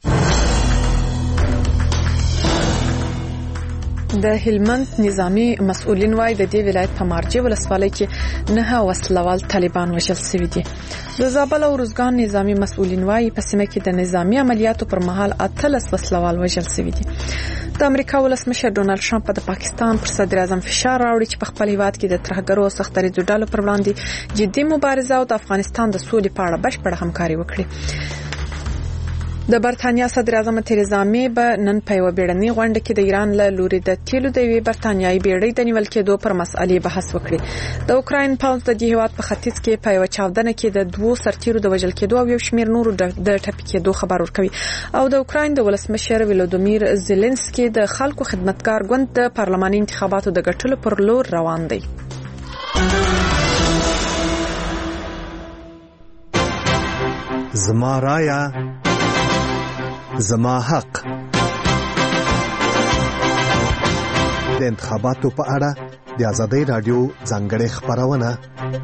د هلمند نظامی مسؤلین وايي د دې ولایت په مارجې ولسوالۍ کې نه وسلوال طالبان وژل شوي دي. د زابل او روزګان نظامی مسؤلین وايي په سیمه کې د نظامی عملیاتو پر مهال اتلس وسلوال وژل شوي دي. د امریکا ولسمشر ډونالد ټرمپ د پاکستان پر صدر اعظم فشار راوړي چې په خپل هیواد کې د ترهګرو او سخت دریځو ډلو پر وړاندې جدي مبارزه او د افغانستان د سولې په اړه بشپړه همکاري وکړي. د برتانیا صدر اعظم تریزا می به نن په یو بیړنۍ غونډه کې د ایران له لوري د تیلو د وی برتانیایي بیړۍ د نیول کېدو پر مسالې بحث وکړي. د اوکراین پوځ د دې هیواد په ختیځ کې په یو چاودنه کې د دوو سرتیرو د وژل کېدو او یو شمېر نورو د ټپي کېدو خبر ورکوي او د اوکراین د ولسمشر ولودیمیر زيلنسکي د خلکو خدمتګار ګوند د پارلماني انتخاباتو د ګټلو پر لور روان دی. زما رایه زما حق د انتخاباتو په اړه د آزادۍ رادیو ځانګړې خبرونه.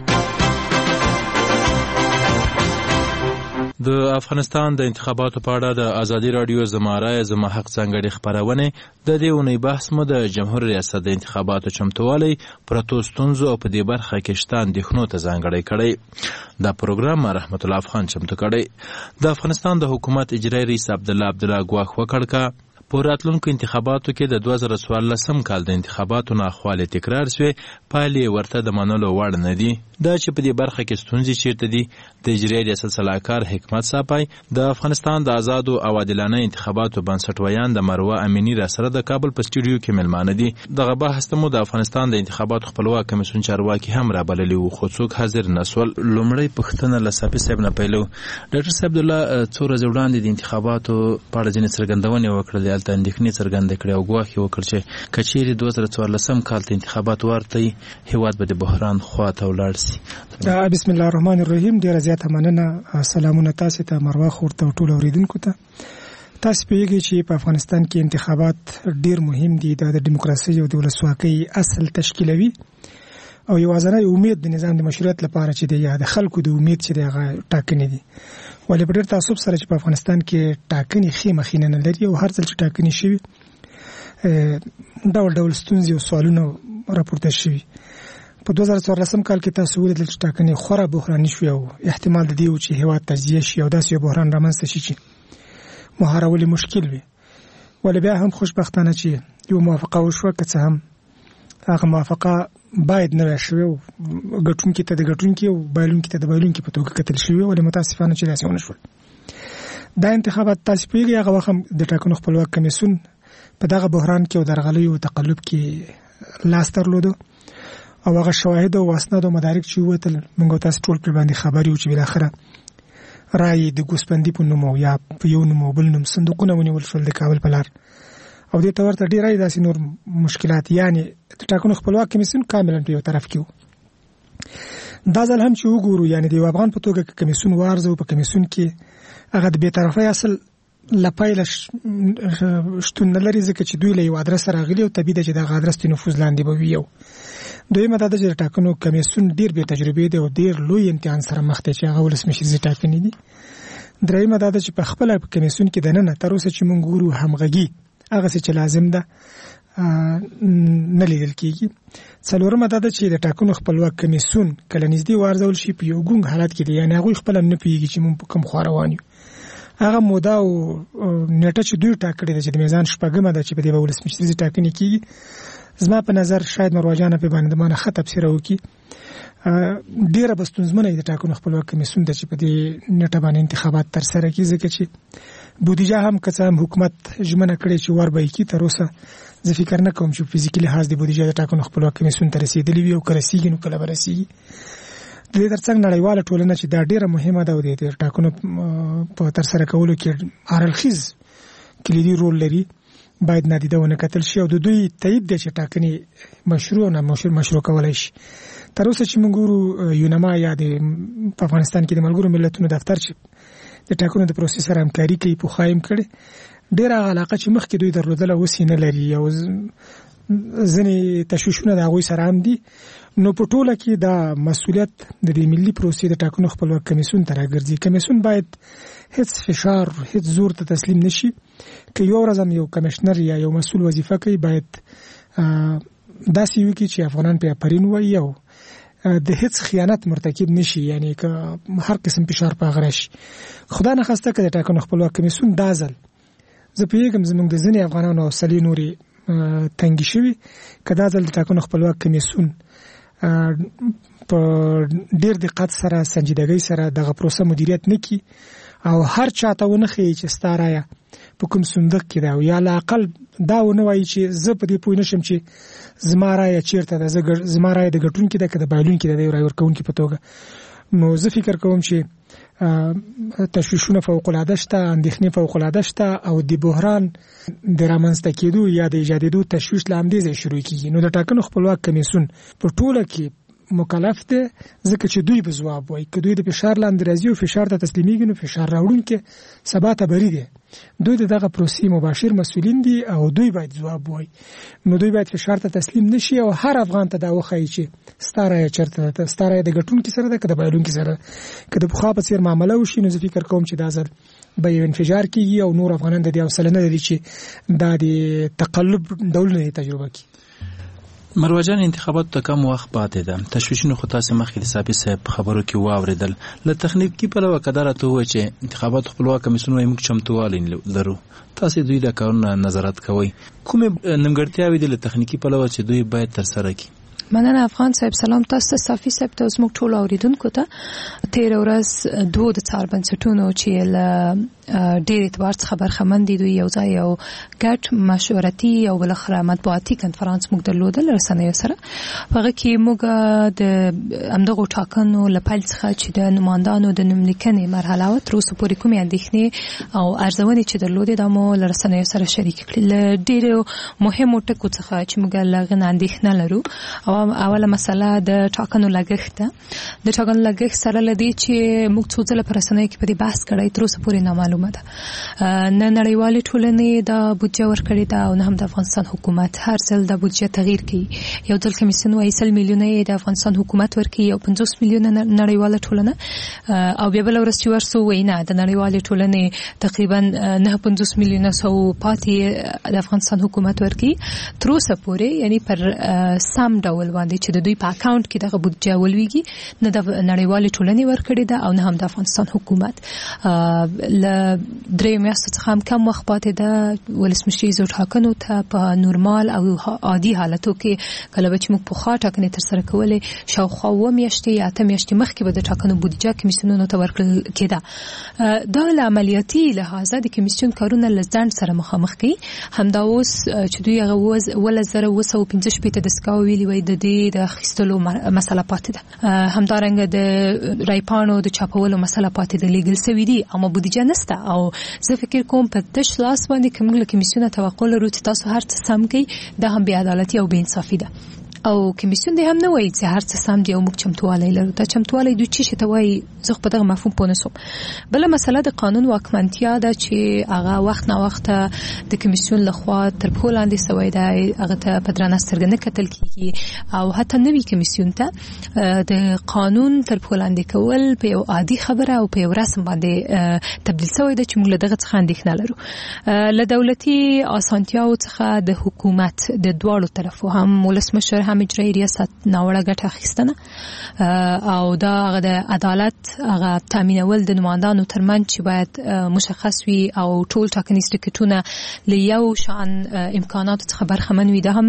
د افغانستان د انتخاباتو په اړه د آزادۍ رادیو زما رایه زما حق ځانګړې خبرونه د دې اونۍ بحث مو د جمهور ریاست د انتخاباتو چمتووالی پرتو ستونزو او په دې برخه کې شته اندېښنو ته ځانګړی کړی. دا پروګرام رحمت الله افغان چمتو کړی. د افغانستان د حکومت اجرایي رئیس عبدالله عبدالله ګواښ وکړ کا په راتلونکو انتخاباتو کې د دوه زره څوارلسم کال د انتخاباتو ناخوالې تکرار شوې پایلې ورته د منلو وړ نه دي. دا چې په دې برخه کې ستونزې چیرته دي د اجرایي ریاست سلاکار حکمت صاحب د افغانستان د آزادو او عادلانه انتخاباتو بنسټویان د مروه امینی را سره د کابل په سټوډیو کې ملمانه دي. دغه بحث ته مو د افغانستان د انتخاباتو خپلواک کمیسیون چارواکي هم را بللي وو خو څوک حاضر نسول. لومړی پښتنه لصافي صاحب نه پیلو. ډاکټر صاحب الله څو ورځې وړاندې د انتخاباتو په اړه ځینې څرګندونې وکړلې البته اندېښنې څرګندې کړې او ګواښ وکړ چې کچېرې دوه زره څوارلسم کال ته انتخابات ورته هیواد به د بحران خواته ولاړ شي. بسم الله الرحمن الرحیم. ډیره زیاته مننه. سلامونه تاسو ته مروه خورته ټول اوریدونکو ته. تاسو پیږئ چې په افغانستان کې انتخابات ډیر مهم دي. د دیموکراسي او د ولسواکۍ اصل تشکیلوي او یوازینی امید د نظام د مشروعیت لپاره چې دی یا د خلکو د امید چې دغه ټاکنې دي. ولې په ډیر تعصب سره چې په افغانستان کې ټاکنې خېمه خینه نه لري او هر ځل چې ټاکنې شي ډول ډول ستونزې او سوالونه راپورته شي. په دوه زره څوارلسم کال کې تاسو ولیدل چې ټاکنې خورا بحراني شوې او احتمال د دې و چې هیواد تجزیه شي او داسې یو بحران رامنځته شي چې مهارول مشکل وي. ولې بیا هم خوشبختانه چې یو موافقه وشوه که څه هم هغه موافقه باید نه وای شوې او ګټونکي ته د ګټونکي او بایلونکي ته د بایلونکي په توګه کتل شوې. ولې متاسفانه چې داسې ونه شول. دا انتخابات تاسو پیږي هغه وخت د ټاکنو خپلواک کمیسیون په دغه بحران کې او درغلۍ او تقلب کې لاس درلودو او هغه شواهد او اسناد او مدارک چې وتل موږ تاسو ټول پر باندې خبري او چې بل اخره رائے د ګوسپندې په نوم یا په یو نوم بل نوم صندوقونه ونیول شول د کابل په لار او د تور ته ډیرای داسې نور مشکلات یعنی ټاکنو خپلواک کمیسیون کاملا په یو طرف کې دا ځل هم چې وګورو یعنی د افغان په توګه کمیسیون وارزو په کمیسیون کې هغه د بی‌طرفۍ اصل لپایل شتون نه لري ځکه چې دوی له یو ادرس راغلي او طبيعي ده چې د ادرس د نفوذ لاندې به وي. دویمه دا چې ټاکنو کمیسیون ډیر به تجربه دی او ډیر لوی امتحان سره مخ ته چې هغه ولسمشر زی ټاکنې دي. دریمه دا چې په خپل کمیسیون کې د نن تر اوسه چې مونږ ګورو همغږي هغه څه چې لازم ده نه لیدل کیږي. څلورمه دا ده چې د ټاکنو خپلواک کمیسیون کله نږدې وارزول شي په یو ګونګ حالت کې دی، یعنی هغه خپل نه پیږي چې موږ کوم خوا روان یو. هغه موده او نیټه چې دوی ټاکلې ده چې د میزان شپږمه ده چې په دې ولسمشري ټاکنې کیږي، زما په نظر شاید مروجانه په باندې باندې خط تفسیر وکړي. ډیره بستونزمنه د ټاکنو خپلواک کمیسیون ته چې په دې نیټه باندې انتخابات تر سره کیږي، ځکه چې بودیجه هم که څه هم حکومت ژمنه کړې چې ور به کی، تر اوسه زه فکر نه کوم چې فزیکلی لحاظ د بودیجه د ټاکنو خپلواک کمیسیون ته رسیدلی وي او که رسیږي نو کله به رسیږي. د دې ترڅنګ نړیواله ټولنه چې دا ډیره مهمه ده او د ټاکنو په تر سره کولو کې هرالخیز کلیدي رول لري، باید نادیده ونه کتل شي او د دوی تایید دی چې ټاکنې مشروع نه مشروع کولای شي. تر اوسه چې موږ ګورو یونما یا د په افغانستان کې د ملګرو ملتونو دفتر چې د ټاکنو د پروسې سره همکاري کوي په خایم کړي، ډیره علاقه چې مخکې دوی درلودله اوس یې نه لري او ځینې تشویشونه د هغوی سره هم دي. نو په ټوله کې دا مسؤلیت د دې ملي پروسې د ټاکنو خپلواک کمیسیون ته راګرځي. کمیسیون باید هیڅ فشار هیڅ زور ته تسلیم نشي. که یو ورځ هم یو کمشنر یا یو مسؤل وظیفه کوي باید داسې وکړي چې افغانان په آفرین وایي او د هیڅ خیانت مرتکب نشي، یعنی که هر قسم فشار په هغه راشي. خدا نخواسته که د ټاکنو خپلواک کمیسیون دا ځل زه پوهېږم زموږ د ځینې افغانانو حوصلې نورې تنګې شوي، که دا ځل د ټاکنو خپلواک کمیسیون په ډیر دقت سره سنجیدګۍ سره دغه پروسه مدیریت نه کړي او هر چاته ونه ښیي چې ستا رایه په کوم صندوق کې ده، او یا لااقل دا ونه وایي چې زه په دې پوه نشم چې زما رایه چیرته ده، زما رایه د ګټونکي ده که د بایلونکي ده د یو رایه ورکوونکي په توګه. نو زه فکر کوم چې تشویشونه فوق العاده شته، اندېښنې فوق العاده شته او د بحران د رامنځته کېدو یا د ایجادېدو تشویش له همدې ځایه شروع کېږي. نو د ټاکنو خپلواک کمیسیون په ټوله کې مکلف دی ځکه چې دوی به ځواب وایي. که دوی د فشار لاندې راځي او فشار ته تسلیمیږي نو فشار راوړونکي سبا ته بری دی. دوی د دغه پروسې مباشر مسؤلین دي او دوی باید ځواب وایي. نو دوی باید فشار ته تسلیم نشي او هر افغان ته دا وښایي چې ستا رایه چېرته ده، ستا رایه د ګټونکي سره ده که د بایلونکي سره. که د پخوا په څېر معامله وشي نو زه فکر کوم چې دا ځل به یو انفجار کېږي او نور افغانان د دې حوصله نه لري چې دا د تقلب ډولونه تجربه کړي. مروجان انتخابات ته کم وخت پاتې ده، تشویشونه خو تاسو مخکې د صاحب صاحب خبرو کې واوریدل. له تخنیکی پلوه کدارته وای چې انتخابات خپلواک کمیسیون وايي موږ چمتووالی لرو، تاسو دوی د کارونو نظارت کوئ، کومه نیمګړتیاوې دي له تخنیکی پلوه چې دوی باید تر سره کړي؟ مننه افغان صاحب، سلام تاسو ته، صافي صاحب ته، زموږ ټول اوریدونکو ته. تیر ورځ دوه د څار بنسټونو چې له ډېر اعتبار څخه برخمن دي دوی یو ځای یو ګډ مشورتي او بلخره مطبوعاتي کنفرانس موږ درلودل رسنیو سره. هغه کې موږ د همدغو ټاکنو له پیل څخه چې د نمایندانو د نوملیکنې مرحله و تر اوسه پورې کومې اندېښنې او ارزونې چې درلودې دا مو له رسنیو سره شریک کړې. له ډېرو مهمو ټکو څخه چې موږ له هغه نه اندېښنه لرو، او اوله مسله د ټاکنو لګښت ده. د ټاکنو لګښت سره لدی چې موږ څو ځله په رسنیو کې په دې بحث کړی، تر اوسه پورې نامعلومه ده. نه نړیوالې ټولنې دا بودجه ورکړې ده او نه هم د افغانستان حکومت. هر ځل د بودجه تغییر کوي، یو ځل کمیسیون وايي سل میلیونه د افغانستان حکومت ورکړي او پنځوس میلیونه نړیواله ټولنه، او بیا بل ورځ چې ورسو وایي نه د نړیوالې ټولنې تقریبا نه پنځوس میلیونه سو پاتې د افغانستان حکومت ورکړي. تر اوسه پورې یعنی پر سم ډول باندې چې د دوی په اکاونټ کې دغه بودجه ولويږي نه د نړیوالې ټولنې ورکړي ده او نه هم د افغانستان حکومت. ل درې میاشتو څخه هم کم وخت پاتې ده ولسمشریزو ټاکنو ته په نورمال او عادي حالتو کې. کله به چې موږ پخوا ټاکنې ترسره کولې شاوخوا اوه میاشتې یا اته میاشتې مخکې به د ټاکنو بودجه کمیسیونونو ته ورکړل کېده. دا له عملیاتي لحاظه د کمیسیون کارونه له ځنډ سره مخامخ کوي. همدا اوس چې دوی هغه اووه زره اووه سوه پنځه شپېته دستګاه ویلي وایي د دې د اخیستلو مسله پاتې ده. همدارنګه د رایپاڼو د چاپولو مسله پاتې ده، لیږل سوي دي اما بودجه نشته. او زه فکر کوم په تش لاس باندې کوم له کمیسیونه توقع لرو چې تاسو هر څه سم کوي، دا هم بې عدالتي او بې انصافي ده. او کمیسیون دې هم نه وایي چې هر څه سم دی او موږ چمتووالی لرو. دا چمتووالی دوی چې ته وایي زه په دغه مفهوم پوه نشم. بل مسله د قانون واکمنتیا ده چې هغه وخت نه وخت د کمیسیون لخوا تر پښو لاندې سوی دی، هغه ته په درنه سترګه نه کتل کیږي او حتی نوی کمیسیون ته د قانون تر پښو لاندې کول په یو عادي خبره او په یو رسم باندې تبدیل شوی دی چې موږ له دغه څخه اندېښنه لرو. له دولتي اسانتیاو څخه د حکومت د دواړو طرفو هم ولسمشر هم اجرایي ریاست ناوړه ګټه اخیستنه او دا هغه د عدالت هغه تامینول د نمایندانو ترمنځ چې باید مشخص وي او ټول ټاکنیز ټکټونه له یو شان امکاناتو څخه برخمن وي، دا هم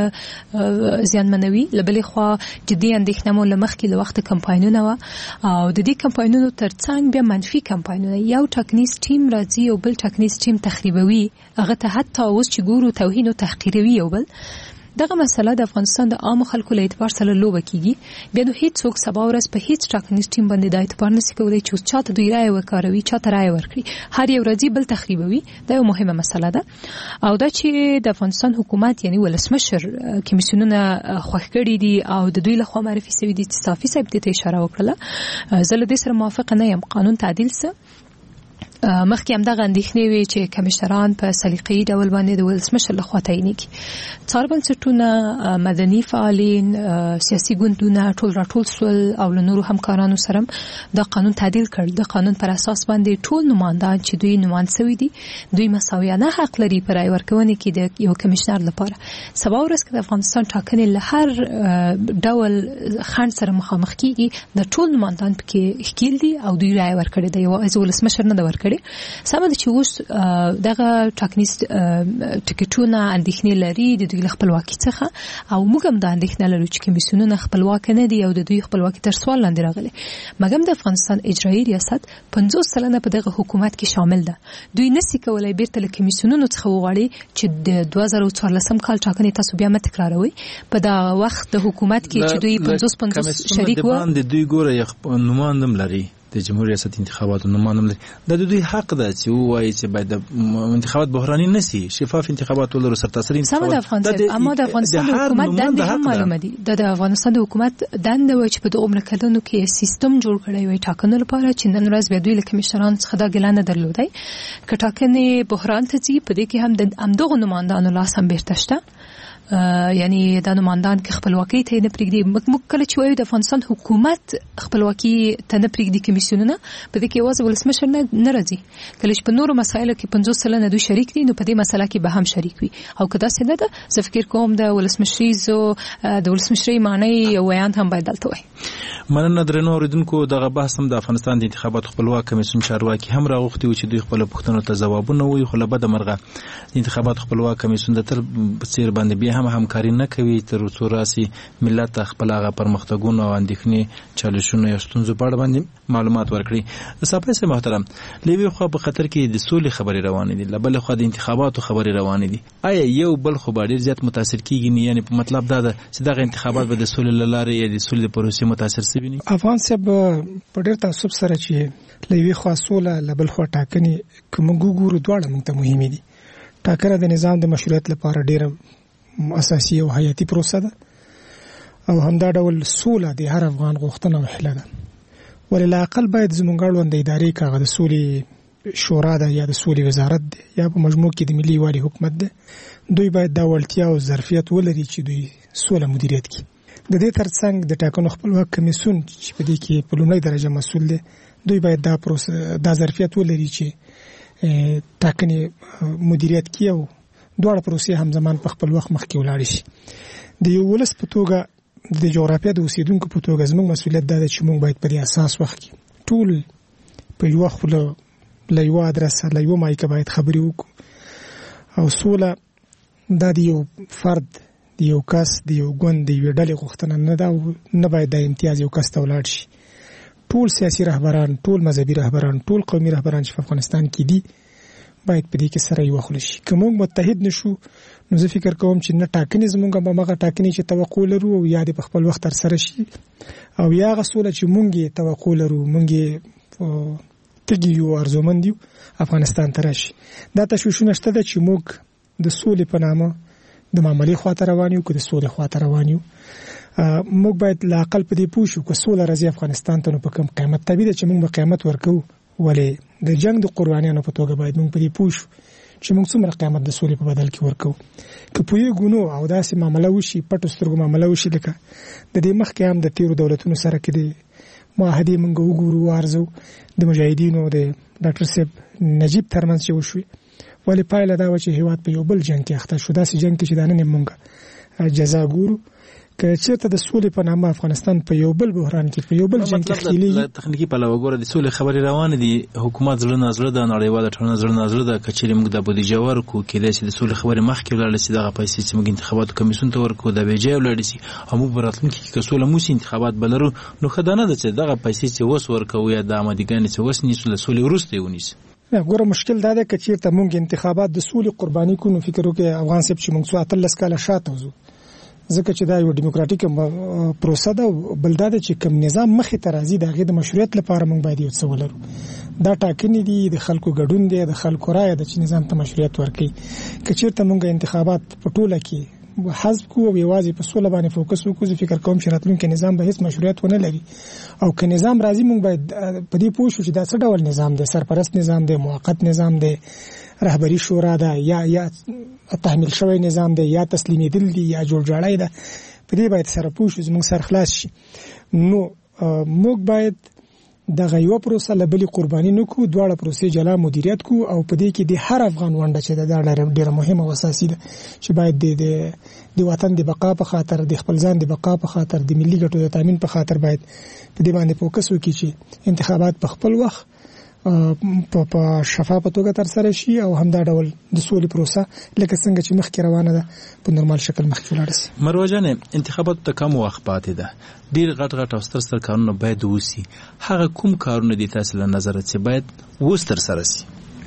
زیانمنوي. له بلې خوا جدي اندېښنه مو له مخکې له وخته کمپاینونه وه او د دې کمپاینونو ترڅنګ بیا منفي کمپاینونه، یو ټاکنیز ټیم راځي او بل ټاکنیز ټیم تخریبوي، هغه ته حتی اوس چې ګورو توهین او تحقیروي یو بل. دغه مسله د افغانستان د عام خلکو له اعتبار سره لوبه کیږي. بیا نو هیڅ څوک سبا ورځ په هیڅ ټاکنیز ټیم باندې د اعتبار نشي کولای چې چاته دوی رائے وکاروي، چاته رائے ورکړي، هر یو راځي بل تخریبوي. دا یو مهمه مسله ده او دا چې د افغانستان حکومت یعنی ولسمشر کمیسیونونه خوښ کړي دي او د دوی لخوا معرفي شوی دي چې صافي صاحب ته اشاره وکړه، زه له دې سره موافق نه یم. قانون تعدیل سه مخکې هم دغه اندېښنې وي چې کمشنران په سلیقه‌ایي ډول باندې د ولسمشر لخوا تعینېږي. څار بنسټونه، مدني فعالین، سیاسي ګوندونه ټول راټول سول او له نورو همکارانو سره دا قانون تعدیل کړ. د قانون پر اساس باندې ټول نمایندان چې دوی نمایند شوي دي دوی مساویانه حق لري په رایې ورکونې کې د یو کمشنر لپاره. سبا ورځ کې د افغانستان ټاکنې له هر ډول خنډ سره مخامخ کیږي، د ټول نمایندان پکې ښکیل دي او دوی رایې ورکړي دي، یوازې ولسمشر نه ده ورکړي. سمه ده چې اوس دغه ټاکنیز ټکټونه اندېښنې لري د دوی خپلواکي څخه او موږ هم دا اندېښنه لرو چې کمیسیونونه خپلواک نه دي او د دوی خپلواکي تر سوال لاندې راغلي. مګر د افغانستان اجرایي ریاست پنځوس سلنه په دغه حکومت کې شامل ده. دوی نسي کولای بیرته له کمیسیونونو څخه وغواړي چې د دوه زره څوارلسم کال ټاکنې تاسو بیا مه تکراروئ. په دا وخت د حکومت کې چې دوی پنځوس پنځوس شریک وو د دوی ګوره نمایندم لري د جمهوریت ریاست انتخاباتو نمایندم لري. دا د دوی حق ده چې وایي چې باید د انتخابات بحراني نشي، شفاف انتخابات ولرو، سرتاسري انتخابات. سم د افغانستان اما د افغانستان د حکومت دنده هم معلومه دي. د افغانستان د حکومت دنده و چې په دغه عمر کلونو کې سیستم جوړ کړی وي ټاکنو لپاره چې نن ورځ بیا دوی له کمیشنرانو څخه دا ګلانه درلودای که ټاکنې بحران ته ځي په دې کې هم د همدغه نمایندانو لاس هم بیرته شته. یعنی د نمایندان کې خپلواکي ته نه پرېږدي. موږ کله چې وایو د افغانستان حکومت خپلواکي ته نه پرېږدي کمیسیونونه، په دې کې یوازې ولسمشر نه راځي. کله چې په نورو مسایلو کې پنځوس سلنه دوی شریک دي نو په دې مسله کې به هم شریک وي او که داسې نه ده زه فکر کوم د ولسمشریزو د ولسمشرۍ معنی یو ویان هم باید دلته وایي. مننه درنو اوریدونکو. دغه بحث هم د افغانستان د انتخاباتو خپلواک کمیسیون چارواکي هم راغوښتي و چې دوی خپل پوښتنو ته ځوابونه وایي، خو له بده مرغه د انتخاباتو خپلواک کمیسیون د تل په څیر باندې بیا هم همکاري نه کوي تر څو راسي ملت خپل هغه پرمختګونه او اندېښنې چالشونه یا ستونزو په اړه باندې معلومات ورکړي. صاحب سي محترم، لوی خو په خطر کې د سولې خبرې روانې دي، لبل خو د انتخاباتو خبرې روانې دي. آیا یو بل خو ډیر زیات متاثر کیږي؟ یعنی په مطلب دا ده چې دغه انتخابات به د سولې لاره یا د سولې پروسې متاثر شي نه؟ افغان صاحب په ډیر تعصب سره چې لوی خو سوله لبل خو ټاکنې کوم ګورو دواړه موږ ته مهمه دي. ټاکنه د نظام د مشروعیت لپاره ډیره اساسي او حیاتي پروسه ده او همدا ډول سوله د هر افغان غوښتنه او هیله ده. ولله اقل باید زموږ اړوند ادارې کاغه د سولې شورا ده یا د سولې وزارت ده یا په مجموع کې د ملي والي حکومت ده، دوی باید دا وړتیا او ظرفیت ولري چې دوی سوله مدیریت کړي. د دې ترڅنګ د ټاکنو خپلواک کمیسیون چې په دې کې په لومړۍ درجه مسؤل دی، دوی باید دا پروسه دا ظرفیت ولري چې ټاکنې مدیریت کړي او دواړه پروسې همزمان په خپل وخت مخکې ولاړ شي. د یو ولس په توګه د جغرافیه د اوسیدونکو په توګه زموږ مسؤلیت دا ده چې موږ باید په دې اساس وخت کې ټول په یو خوله له یو ادرس له یو مایک باید خبرې وکړو او سوله دا د یو فرد د یو کس د یو ګوند د یو ډلې غوښتنه نه ده او نه باید د امتیاز یو کس ته ولاړ شي. ټول سیاسي رهبران، ټول مذهبي رهبران، ټول قومي رهبران چې په افغانستان کې دي باید په دې کې سره یو خل شي. که موږ متحد نشو نو زه فکر کوم چې نه ټاکنې زموږ به مغه ټاکنې چې توقع لرو او یا د په خپل وخت تر سره شي او یا غسوله چې موږ یې توقع لرو موږ تګي یو ارزومند یو افغانستان ته راشي. دا تشویشونه شته چې موږ د سولې په نامه د معاملې خواته روان یو که د سولې خواته روان یو. موږ باید لا اقل په دې پوه شو که سوله راځي افغانستان ته نو په کوم قیمت. طبیعي ده چې موږ به قیمت ورکوو، ولې د جنگ د قربانیانو په توګه باید موږ په دې پوه شو چې موږ څومره قیمت د سولې په بدل کې ورکوو. که پوهېږو نو او داسې معامله وشي، پټو سترګو معامله وشي، لکه د دې مخکې هم د تیرو دولتونو سره کې د معاهدې موږ وګورو وارزو د مجاهدینو او د ډاکټر صاحب نجیب ترمنځ چې وشوې، ولې پایله دا وه چې هېواد په یو بل جنګ کې اخته شو. داسې جنګ کې چې دا نن موږ جزا ګورو، که چېرته د سولې په نامه افغانستان په یو بل بحران کې په یو بل جنګ کې ښکېلېږي. تخنیکي پلوه ګوره د سولې خبرې روانې دي، حکومت زړه نازړه ده، نړیواله ټولنه زړه نازړه ده. که چېرې موږ د بودیجه ورکړو، کېدای شي د سولې خبرې مخکې ولاړې شي، دغه پیسې چې موږ انتخاباتو کمیسیون ته ورکړو د بې جایه ولاړې شي، او موږ به راتلونکي کې که سوله مو شي انتخابات به لرو، نو ښه ده نه ده چې دغه پیسې چې اوس ورکوو یا د آمادګانې چې اوس نیسو له سولې وروسته یې ونیسو. ګوره مشکل دا ده که چېرته موږ انتخابات د سولې قرباني کړو، نو فکر وکړئ افغان صاحب چې موږ څو اتلس کاله شاته وځو، ځکه چې دا یو ډیموکراټیک پروسه ده. بل دا ده چې کوم نظام مخې ته راځي د هغې د مشروعیت لپاره موږ باید یو څه ولرو. دا ټاکنې دي، د خلکو ګډون دی، د خلکو رایه ده چې نظام ته مشروعیت ورکوي. که چېرته موږ انتخابات په ټوله کې حذف کوو او یوازې په سوله باندې فوکس وکړو، زه فکر کوم چې راتلونکی نظام به هیڅ مشروعیت ونه لري. او که نظام راځي موږ باید په دې پوه شو چې دا څه ډول نظام دی، سرپرست نظام دی، موقت نظام دی، رهبری شورا ده، یا یا تحمیل شوی نظام دی، یا تسلیمیدل دي، یا جوړجاړی ده. په دې باید سره پوه شو، زموږ سر خلاص شي. نو موږ باید دغه یو پروسه له بلې قرباني نه کړو، دواړه پروسې جلا مدیریت کړو. او په دې کې د هر افغان ونډه چې ده دا ډېره مهمه او اساسي ده چې باید د د وطن د بقا په خاطر، د خپل ځان د بقا په خاطر، د ملي ګټو د تامین په خاطر باید په دې باندې فوکس وکړي چې انتخابات په خپل وخت په شفافه توګه ترسره شي، او همدا ډول د سولې پروسه لکه څنګه چې مخکې روانه ده په نورمال شکل مخکې ولاړه شي. مروه جانې، انتخاباتو ته کم وخت پاتې ده، ډېر غټ غټ او ستر ستر کارونه باید وشي. هغه کوم کارونه دي تاسو له نظره چې باید اوس ترسره شي؟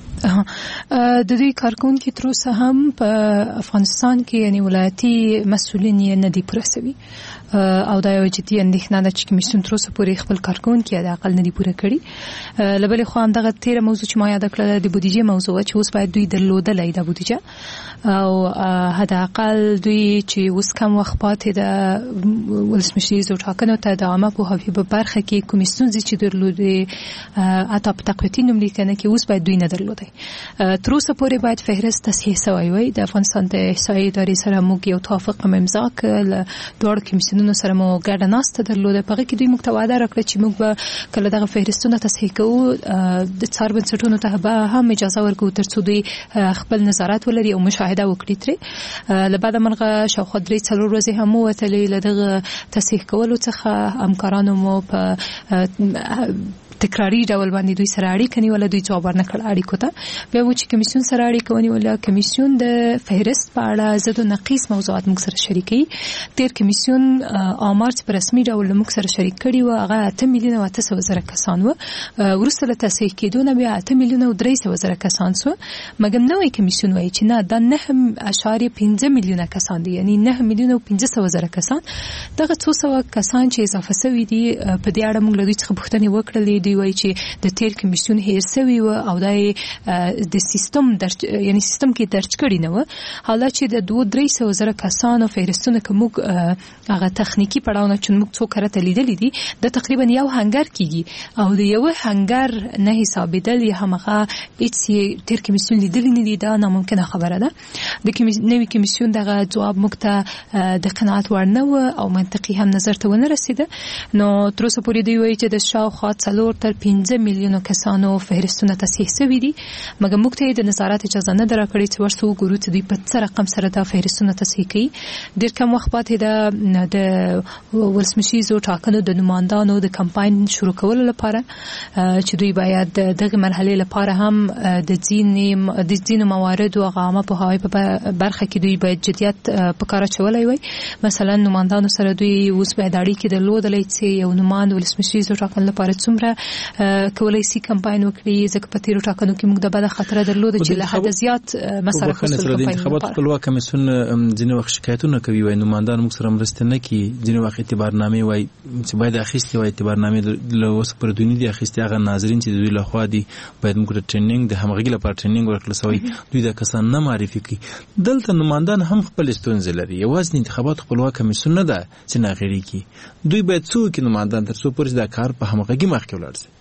د دې کارکونکو تر اوسه هم په افغانستان کې یعنی ولایتي مسؤلین یې نه دي پوره شوي، او دا یو جدي اندېښنه ده چې کمیسیون تر اوسه پورې خپل کارکونکو د اقل نه دي پوره کړي. له بلې خوا همدغه تېره موضوع چې ما یاد کړله د بودیجې موضوع چې اوس باید دوی درلودلی ده بودیجه، او حداقل دوی چې اوس کم وخت پاتې ده ولسمشریزو ټاکنو ته د عامه پوهاوي په برخه کې کومې ستونزې چې درلودې حتی په تقویتي نوملیکنه کې اوس باید دوی نه درلودی. تر اوسه پورې باید فهرست تصحیح شوی وي. د افغانستان د احصایې ادارې سره موږ یو توافق هم امضا کړ، دواړو کمیسیونونو سره مو ګډه ناسته درلوده. په هغې کې دوی موږ ته وعده راکړه چې موږ به کله دغه فهرستونه تصحیح کوو د څار بنسټونو ته به هم اجازه ورکوو تر څو دوی خپل نظارت ولري او مشاهده وکړي ترې. له بعده مرغه شاوخوا درې څلور ورځې هم ووتلې له دغه تصحیح کولو څخه. همکارانو مو په تکراری ډول باندې دوی سره اړیکه نیوله، دوی ځواب ورنکړ اړیکو ته. بیا و چې کمیسیون سره اړیکه ونیوله، کمیسیون د فهرست په اړه زد و نقیص موضوعات موږ سره شریکوي. تیر کمیسیون آمار چې په رسمي ډول موږ سره شریک کړي وو هغه اته میلیونه او اته سوه زره کسان وو، وروسته له تصحیح کېدو نه بیا اته میلیونه او درې سوه زره کسان سو. مګر نوی کمیسیون وایي چې نه دا نهه اعشاریه پنځه میلیونه کسان دي، یعنی نهه میلیونه او پنځه سوه زره کسان. دغه څو سوه کسان چې اضافه شوي دي په دې اړه موږ له دوی څخه پوښتنې وکړلې. دوی وایي چې د تیر کمیسیون هیر شوی و او دا د سیستم درج یعنی سیستم کې درج کړي نه و. حالا چې د دوه درې سوه زره کسانو فهرستونه که موږ هغه تخنیکی پړاوونه چې موږ څو کرته لیدلې دي د تقریبا یو هنګر کېږي، او د یو هنګر نه حسابېدل یا همغه هیڅ تیر کمیسیون لیدلې نه دي، دا ناممکنه خبره ده. د نوي کمیسیون دغه ځواب موږ ته د قناعت وړ نه و او منطقي هم نظر ته ونه رسېده. نو تر اوسه پورې دوی وایي چې د شاوخوا څلور تر پنځه میلیونو کسانو فهرستونه تصحیح شوي دي، مګر موږ ته د نظارت اجازه نه ده راکړې چې ورسره وګورو چې دوی په څه رقم سره دا فهرستونه تصحیح کوي. ډېر کم وخت پاتې ده د ولسمشریزو ټاکنو د نمایندانو د کمپاین شروع کولو لپاره چې دوی باید دغه مرحلې لپاره هم د ځینې د ځینو مواردو هغه عامه پوهاوی په برخه کې دوی باید جدیت په کار اچولی وای. مثلا نمایندانو سره دوی اوس باید اړیکې درلودلی چې یو نماینده ولسمشریزو ټاکنو لپاره څومره کولای شي کمپاین وکړي ځکه په تیرو ټاکنو کې موږ د بل خطر درلود چې له حد زیات مصرف وسول کمپاین انتخابات خپلواک کمیسیون ځینې وخت شکایتونه کوي وای نمائندان موږ سره مرسته نه کوي ځینې وخت اعتبارنامې وای چې باید اخیستي وای اعتبارنامې له اوس پر دونی دي اخیستي هغه ناظرین چې دوی له خوا دي باید موږ د ټریننګ د همغږي لپاره ټریننګ ورکړل شوی دوی د کسان نه معرفي کوي دلته نمائندان هم خپل ستونزې لري یوازې انتخابات خپلواک کمیسیون نه ده چې ناغېړي کوي دوی باید څوک نمائندان تر څو پورې دا کار په همغږي مخکې ولاړ شي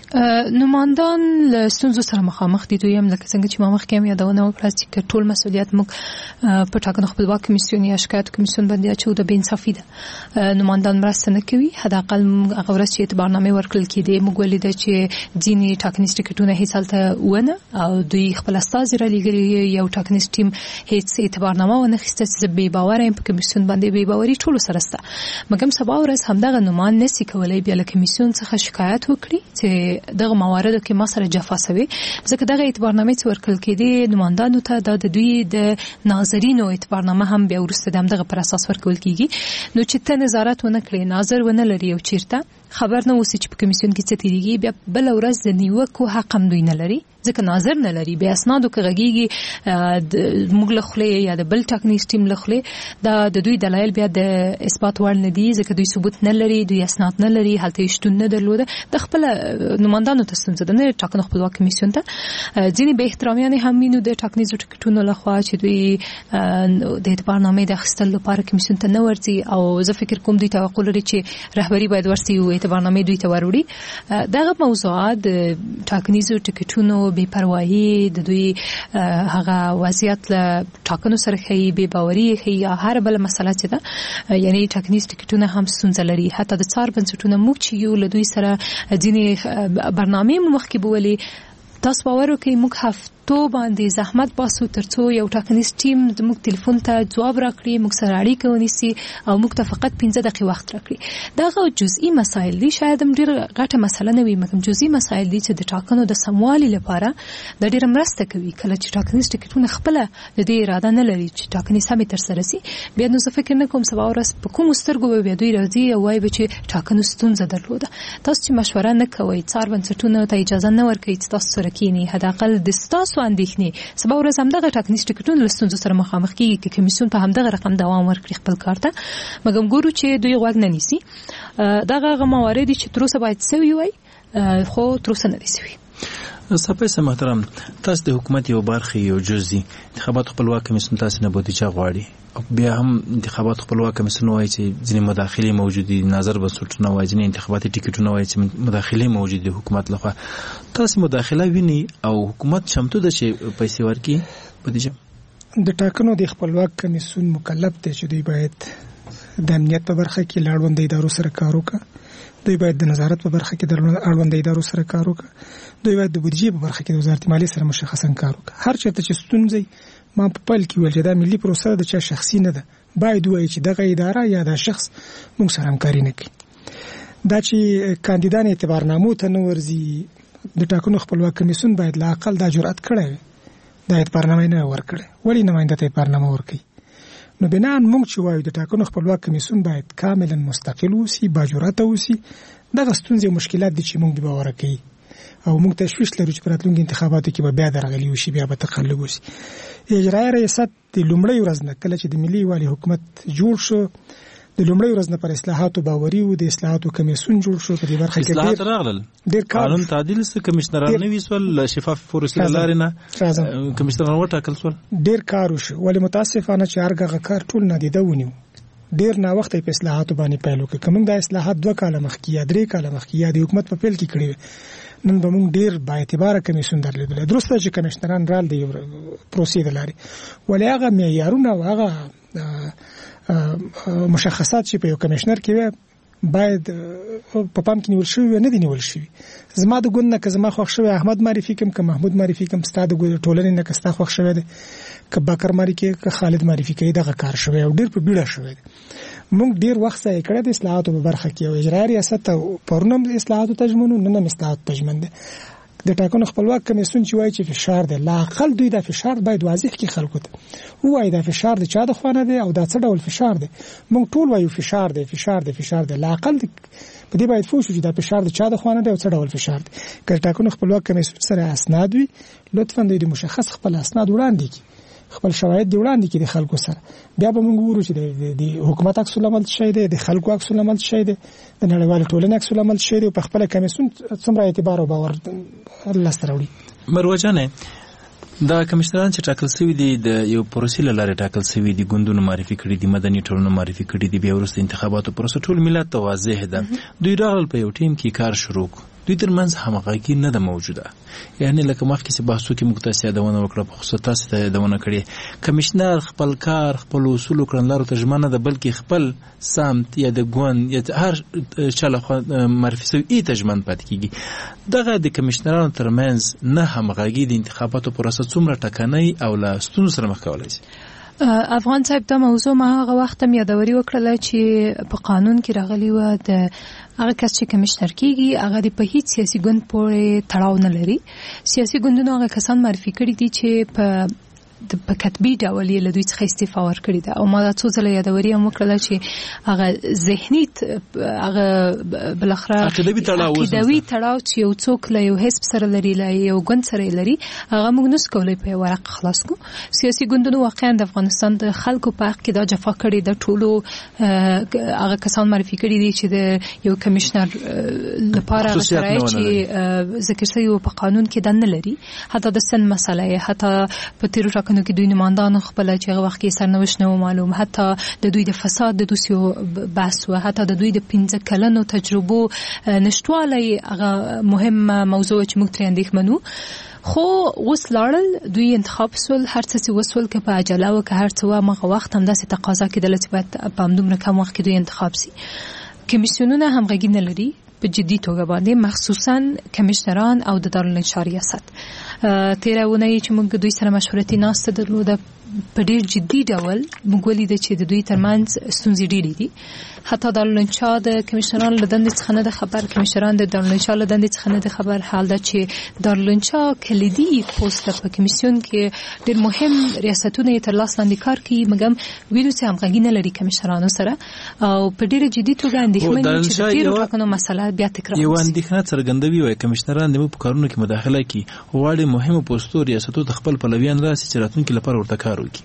نمائندان له ستونزو سره مخامخ دي دوی هم لکه څنګه چې ما مخکې هم یادونه وکړه چې ټول مسؤلیت موږ په ټاکنو خپلواک کمیسیون یا شکایت کمیسیون باندې اچو د بې انصافي ده نمائندان مرسته نه کوي حداقل هغه ورځ چې اعتبارنامې ورکړل کېدې موږ ولیده چې ځینې ټاکنیز ټکټونه هیڅ هلته ونه او دوی خپل استازي رالیږلي یو ټاکنیز ټیم هیڅ اعتبارنامه ونه اخیسته چې بې باوره یم په کمیسیون باندې بې باوري ټولو سره شته مګر سبا ورځ همدغه نمائند نشي کولی بیا له کمیسیون څخه شکایت وکړي چې دغه مواردو کې ما سره جفا شوی ځکه دغه اعتبارنامې چې ورکړل کېدې نمائندانو ته د دوی د ناظرینو اعتبارنامه هم بیا وروسته د همدغه پر اساس ورکول کېږي نو چې ته نظارت ونه کړې ناظر ونه لري او چیرته خبر نه اوسي چې په کمیسیون کې څه تیریږي بیا بل ورځ د نیوکو حق هم دوی نه لري ځکه ناظر نه لري بیا اسنادو کې غږیږي موږ له خولې یا د بل ټاکنیز ټیم له خولې دا د دوی دلایل بیا د اثبات وړ نه دي ځکه دوی ثبوت نه لري دوی اسناد نه لري هلته شتون نه درلوده د خپل نمائندانو ته ستونزه ده نه ټاکنو خپلواک کمیسیون ته ځینې به احترامیان هم وینو د ټاکنیزو ټکټونو لخوا چې دوی د اعتبارنامې د اخیستلو لپاره کمیسیون ته نه ورځي او زه فکر کوم دوی توقع لري چې رهبري باید ورسي او اعتبارنامې دوی ته وروړي دغه موضوعات د ټاکنیزو ټکټونو بے پروايي د دوی هغه وضعیت له ټاکنو سره خي بے باوري خي یا هر بل مسله چې ده یعنی ټاکنیز ټکټونه هم ستونزه لري حتی د څار بنسټونه موږ چې یو له دوی سره ځینې برنامې مخکې بولې تاسو باور وکړئ موږ هفته باندې زحمت باسو ترڅو یو ټاکنیز ټیم موږ ټلیفون ته جواب راکړي موږ سره اړیکه ونیسي او موږ ته فقط پنځه دقیقې وخت راکړي دا جزئی مسایل دي شاید هم ډېر غټه مسله نه وي مګر جزئی مسایل دي چې د ټاکنو د سموالي لپاره د ډېر مرسته کوي کله چې ټاکنیز ټکټونه خپل د دې اراده نه لري چې ټاکنې سمې تر سره شي بیا نو زه فکر نه کوم سبا ورځ په کوم سترګو به دوی راځي او وايي چې ټاکنو ستونزه درلوده تاسو چې مشوره نه کوئ څار بنسټونه ته اجازه نه ورکوي چې تاسو سره کینی حداقل د تاسو اندېښنې سبا ورځ همدغه ټاکنیز ټکټونه له ستونزو سره مخامخ کیږي چې کمیسیون په همدغه رقم دوام ورکړي خپل کار ته مګر ګورو چې دوی غوږ نه نیسي دغه موارد چې تر اوسه باید سوي وي خو تر اوسه نه دي سوي سپیسه محترم تاسو د حکومت یو برخه یو جزئی انتخابات خپلواک کمیسیون تاسو نه بودیجه غواړي بیا هم انتخابات خپلواک کمیسیون وایي چې ځینې مداخلې موجود دي نظر بنسټونه وایي ځینې انتخاباتي ټیکټونه وایي چې مداخلې موجود دي حکومت لخوا تاسو مداخله ویني او حکومت چمتو ده چې پیسې ورکړي بودیجه د ټاکنو د خپلواک کمیسیون مکلف دی چې دوی باید د امنیت په برخه کې لاړوند ادارو سره کار وکړي دوی باید د نظارت په برخه کې د اړوند ادارو سره کار وکړي دوی باید د بودیجې په برخه کې د وزارت مالیې سره مشخصا کار وکړي هر چېرته چې ستونزې ما په پل کې ویل چې دا ملي پروسه د چا شخصي نه ده باید وایي چې دغه اداره یا دا شخص موږ سره همکاري نه کوي دا چې کاندیدان اعتبارنامو ته نه ورځي د ټاکنو خپلواک کمیسیون باید لا اقل دا جرأت کړی وي دا اعتبارنامه نه ورکړي ولې نماینده ته اعتبارنامه ورکوي نو بنا موږ چې وایو د ټاکنو خپلواک کمیسیون باید کاملا مستقل اوسي با جرأت اوسي دغه ستونزې او مشکلات دي چې موږ به باور کوي او موږ تشویش لرو چې په راتلونکي انتخاباتو کې به بیا درغلي وشي بیا به تقلب وشي اجرایي ریاست د لومړۍ ورځ نه کله چې د ملي والي حکومت جوړ شو د لومړۍ ورځ نه پر اصلاحاتو باوري و د اصلاحاتو کمیسیون جوړ شو په دې برخه کې اصلاحات راغلل ډېر قانون تعدیل سره کمشنران نه ویسول شفاف پروسې لارې نه کمشنران وټاکل شول ډېر کار وشو ولې متاسفانه چې هرغه کار ټول نادیده ونیو ډېر نا وخت په اصلاحاتو باندې پیل وکړ کوم د اصلاحات دوه کاله مخکې یا درې کاله مخکې یا د حکومت په پیل کې کړی نن به موږ ډېر با اعتباره کمیسیون درلودل درسته چې کمشنران رال دی پروسې د لارې ولې هغه معیارونه او هغه مشخصات چې په یو کمشنر کې باید په پام کې نیول شوی نه دي نیول شوی زما د ګوند نه که زما خوښ شوی احمد معرفي کوم که محمود معرفي کوم ستا د ټولنې نه که ستا خوښ شوی دی که بکر معرفي که خالد معرفي کوي دغه کار شوی او ډېر په بیړه شوی دی موږ ډېر وخت ځای کړی د اصلاحاتو په برخه کې او اجرایي ریاست پرون هم اصلاحاتو ته ژمن نن هم اصلاحاتو ته ژمن دی د ټاکنو خپلواک کمیسیون چې وایي چې فشار دی لا اقل دوی دا فشار باید واضح کړي خلکو ته ووایي دا فشار د چا د خوا نه دی او دا څه ډول فشار دی موږ ټول وایو فشار دی فشار دی فشار دی لا اقل په دې باید فوش چې دا فشار د چا د خوانه دی او څه ډول فشار دی. که ټاکنو خپلواک کمیسیون سره اسناد وي لطفا د مشخص خپل اسناد وړاندې کړي، خپل شواهد دی وړاندې کړي د خلکو سره. بیا به موږ وګورو چې د حکومت عکس العمل شي دی، د خلکو عکس العمل شي دی، د نړیوال ټولنې عکس العمل شي دی، په خپل کمیسیون څومره اعتبار او باور الله سره وړي. مروه جانه دا کمشنران چې ټاکل شوی دي د یو پروسې لاره ټاکل شوی دي، ګوندونو معرفي کړي دي، مدني ټولنو معرفي کړي دي، بیا وروسته انتخاباتو پروسه ټول ملت ته واضح ده. دوی راغل په یو ټیم کې کار شروع کړ، دوی ترمنځ همغږي نه ده موجوده. یعنی لکه مخکې چې بحثو کې موږ تاسو یادونه وکړه، په خصوص تاسو ته یادونه کړې، کمشنر خپل کار خپل اصول کړنلارو ته ژمنه ده، بلکې خپل سمت یا د ګوند یا هر چاله معرفي شوی ای ته ژمن پاتې کیږي. دغه د کمشنرانو ترمنځ نه همغږي د انتخاباتو پروسه څومره ټکنۍ او له ستونزو سره مخ کولای شي؟ افغان صاحب دا موضوع ما هغه وخت هم یادوري وکړله چې په قانون کې راغلی و د هغه کس چې کمشنر کیږي هغه د په هیڅ سیاسي ګوند پورې تړاو نه لري. سیاسي ګوندونو هغه کسان معرفي کړي دي چې په د په کتبي ډول یې له دوی څخه استعفا ورکړې ده، او ما دا څو ځله یادوري هم وکړله چې هغه ذهني هغه بالاخره عقیدوي تړاو چې یو څوک له یو حزب سره لري، له یو ګوند سره لري، هغه موږ نس کولی په ورق خلاص کو. سیاسي ګوندونو واقعا د افغانستان د خلکو په حق کې دا جفا کړې ده. ټولو هغه کسان معرفي کړي دي چې د یو کمشنر لپاره هغه شرایط چې ذکر شوي په قانون کې ده نه لري، حتی د سن مسله، حتی په تیرو نو کې دوی نمائندان خپل چې هغه وخت کې سرنوشت نه معلوم، حتی د دوی د فساد د دوسیو بحث و، حتی د دوی د پنځه کلنو تجربو نشټواله هغه مهم موضوع چې موږ ترې اندېښمنو. خو اوس لاړل دوی انتخاب سول، هر څه چې وسول که په عجله و که هر څه و، مغه وخت هم داسې تقاضا کېدله چې باید په همدومره کم وخت کې دوی انتخاب سي. کمیسیونونه همغږي نه لري په جدي توګه باندې، مخصوصا کمشنران او د دارالانشا ریاست. تیره اونۍ چې موږ دوی سره مشورتي ناسته درلوده، په ډیر جدي ډول موږ ولیده چې د دوی ترمنځ ستونزې ډېرې دي. حتی دارالانشا د کمشنرانو له دندې څخه نه ده خبر، کمشنران د دارالانشا له دندې څخه نه ده خبر. حال دا چې دارالانشا کلیدي پوسټ په کمیسیون کې ډېر مهم ریاستونه یې تر لاس لاندې کار کوي، مګم ویلو چې همغږي نه لري کمشنرانو سره، او په ډېره جدي توګه اندېښمن دي چې د تېرو ټاکنو مسله بیا تکرار شي. یو اندېښنه څرګندوي وایي کمشنران د په کارونو کې مداخله کوي، غواړي مهمو پوسټو ریاستو ته خپل پلویان راسي چې راتلونکي لپاره ورته کار وکړي.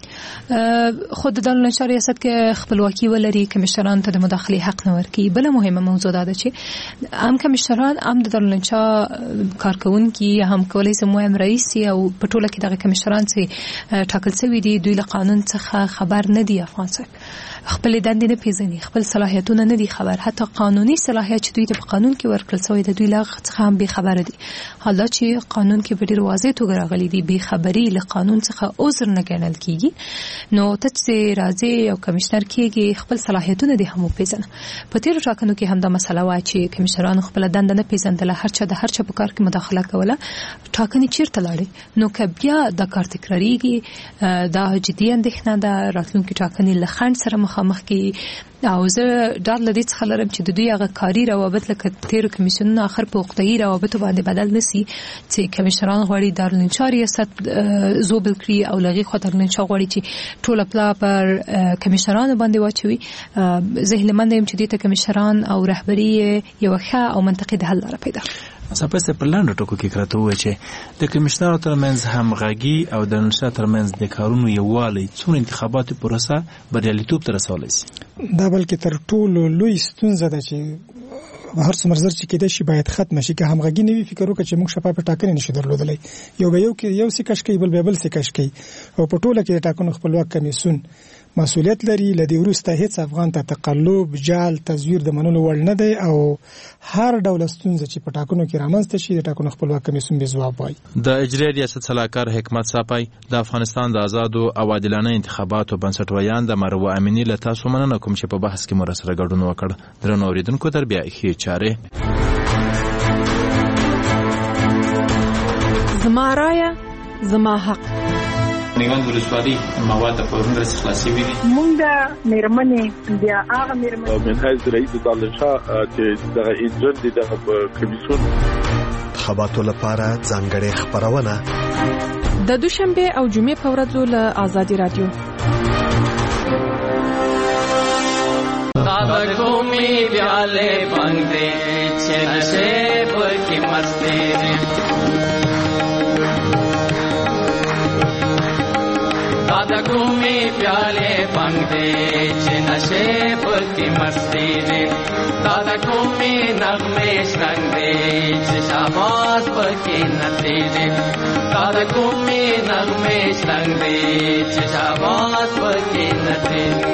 خود د دارالانشا ریاست کې خپلواکي ولري، کمشنرانو ته د مداخلې حق نه ورکړي. بل مهمه موضوع دا ده چې هم کمشنران هم د دارالانشا کارکونکي هم کولای شي مهم رئیس او په ټوله کې دغه کمشنران چې ټاکل شوي دي دوی له قانون څخه خبر نه دي. افغان څخه خپل دندې نه پیژني، خپل صلاحیتونه نه دي خبر، حتی قانوني صلاحیت چې دوی ته په قانون کې ورکړل شوی د دوی له څخه هم به خبر دي. حالا چې قانون کې ډېر واضح توګه راغلي دي به خبري له قانون څخه عذر نه ګڼل کیږي، نو ته چې راځي او کمشنر کېږي خپل صلاحیتونه دې هم پیژنه. په تیرو ټاکنو کې هم دا مسله وه چې کمشنرانو خپل دنده نه پیژندله، هر چا د هر چا په کار کې مداخله کوله، ټاکنې چیرته لاړې. نو که بیا دا کار تکراریږي دا جدي اندېښنه ده، راتلونکي ټاکنې له خنډ سره مخامخ کی. او زه ډار لدې څخه لرم چې د دوی هغه کاري روابط لکه تیرو کمیسیونونو اخر په وقتي روابطو باندې بدل نشي، چې کمشنران غواړي دارالانشا ریاست زوبل کړي او لغې خو دارالانشا غواړي چې ټول پلا پر کمشنرانو باندې واچوي. زه هیله مند یم چې دې ته کمشنران او رهبري یو ښه او منطقي د حل لاره پیدا کړي. سپاسه پر لاندې ټکو کې کراته و چې د کمشنرانو ترمنځ همغږي او د دارالانشا ترمنځ د کارونو یووالی څومره انتخاباتي پروسه بریالیتوب ته رسولی شي. دا بلکې تر ټولو لوی ستونزه ده چې هر څومره زر چې کېدای شي باید ختم شي. که همغږي نه وي فکر وکړه چې موږ شفافه ټاکنې نشو درلودلی، یو به یو کې یو څه کش کوي، بل به بل څه کش کوي، او په ټوله کې د ټاکنو خپلواک کمیسیون مسؤلیت لري. لدې وروسته هیڅ افغان ته تقلب، جال، تزویر د منلو وړ نه دی، او هر ډول ستونزه چې په ټاکنو کې رامنځته شي د ټاکنو خپلواک کمیسیون به ځواب وایي. د اجرایي ریاست سلاکار حکمت صاحب د افغانستان د آزادو او عادلانه انتخاباتو بنسټویان د مروه امینی له تاسو مننه کوم چې په بحث کې مو سره ګډون وکړ. درنو اوریدونکو تر بیا ښې چارې. زما رایه زما حق. نیوند ولسوالۍ مواد په ورنرس خلاصي وي. مونږ د میرمنې بیا هغه میرمنې من حیث رئیس دارالانشا چې دغه انجن دي دغه کمیسیون انتخاباتو لپاره ځانګړې خبرونه د دوشنبه او جمعې په ورځو له آزادي رادیو. दादा कोमी प्याले बंगते छे नशेब की मस्ती दादा कोमी प्याले बंगते छे नशेब की मस्ती रे दादा कोमी नगमे संगे छे शाबाश की नतीजे दादा कोमी नगमे संगे छे शाबाश की नतीजे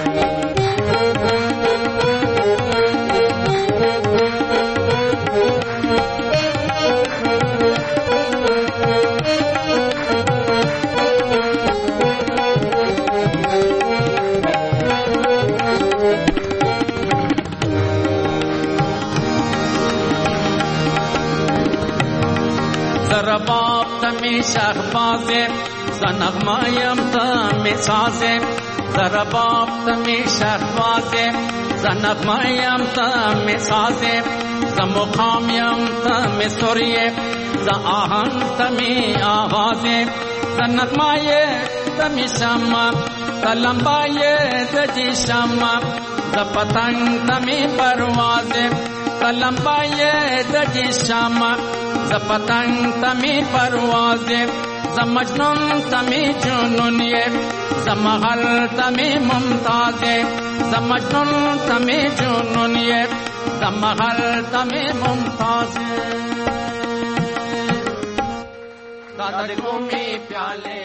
रबाब तमी शहबाजे ज़नगमायम तमी साजे रबाब तमी शहबाजे ज़नगमायम तमी साजे ज़मुखामयम तमी सुरिये ज़ आहन तमी आवाज़े ज़नगमाये तमी शम्मा ज़लंबाये दजी शम्मा ज़ पतंग तमी परवाज़े ज़लंबाये दजी शम्मा ज़ पतंग तमी परवाज़े ज़ मजनून तमी जुनून ये ज़ महल तमी मुमताज़े ज़ मजनून तमी जुनून ये ज़ महल तमी मुमताज़े दादा कोमी प्याले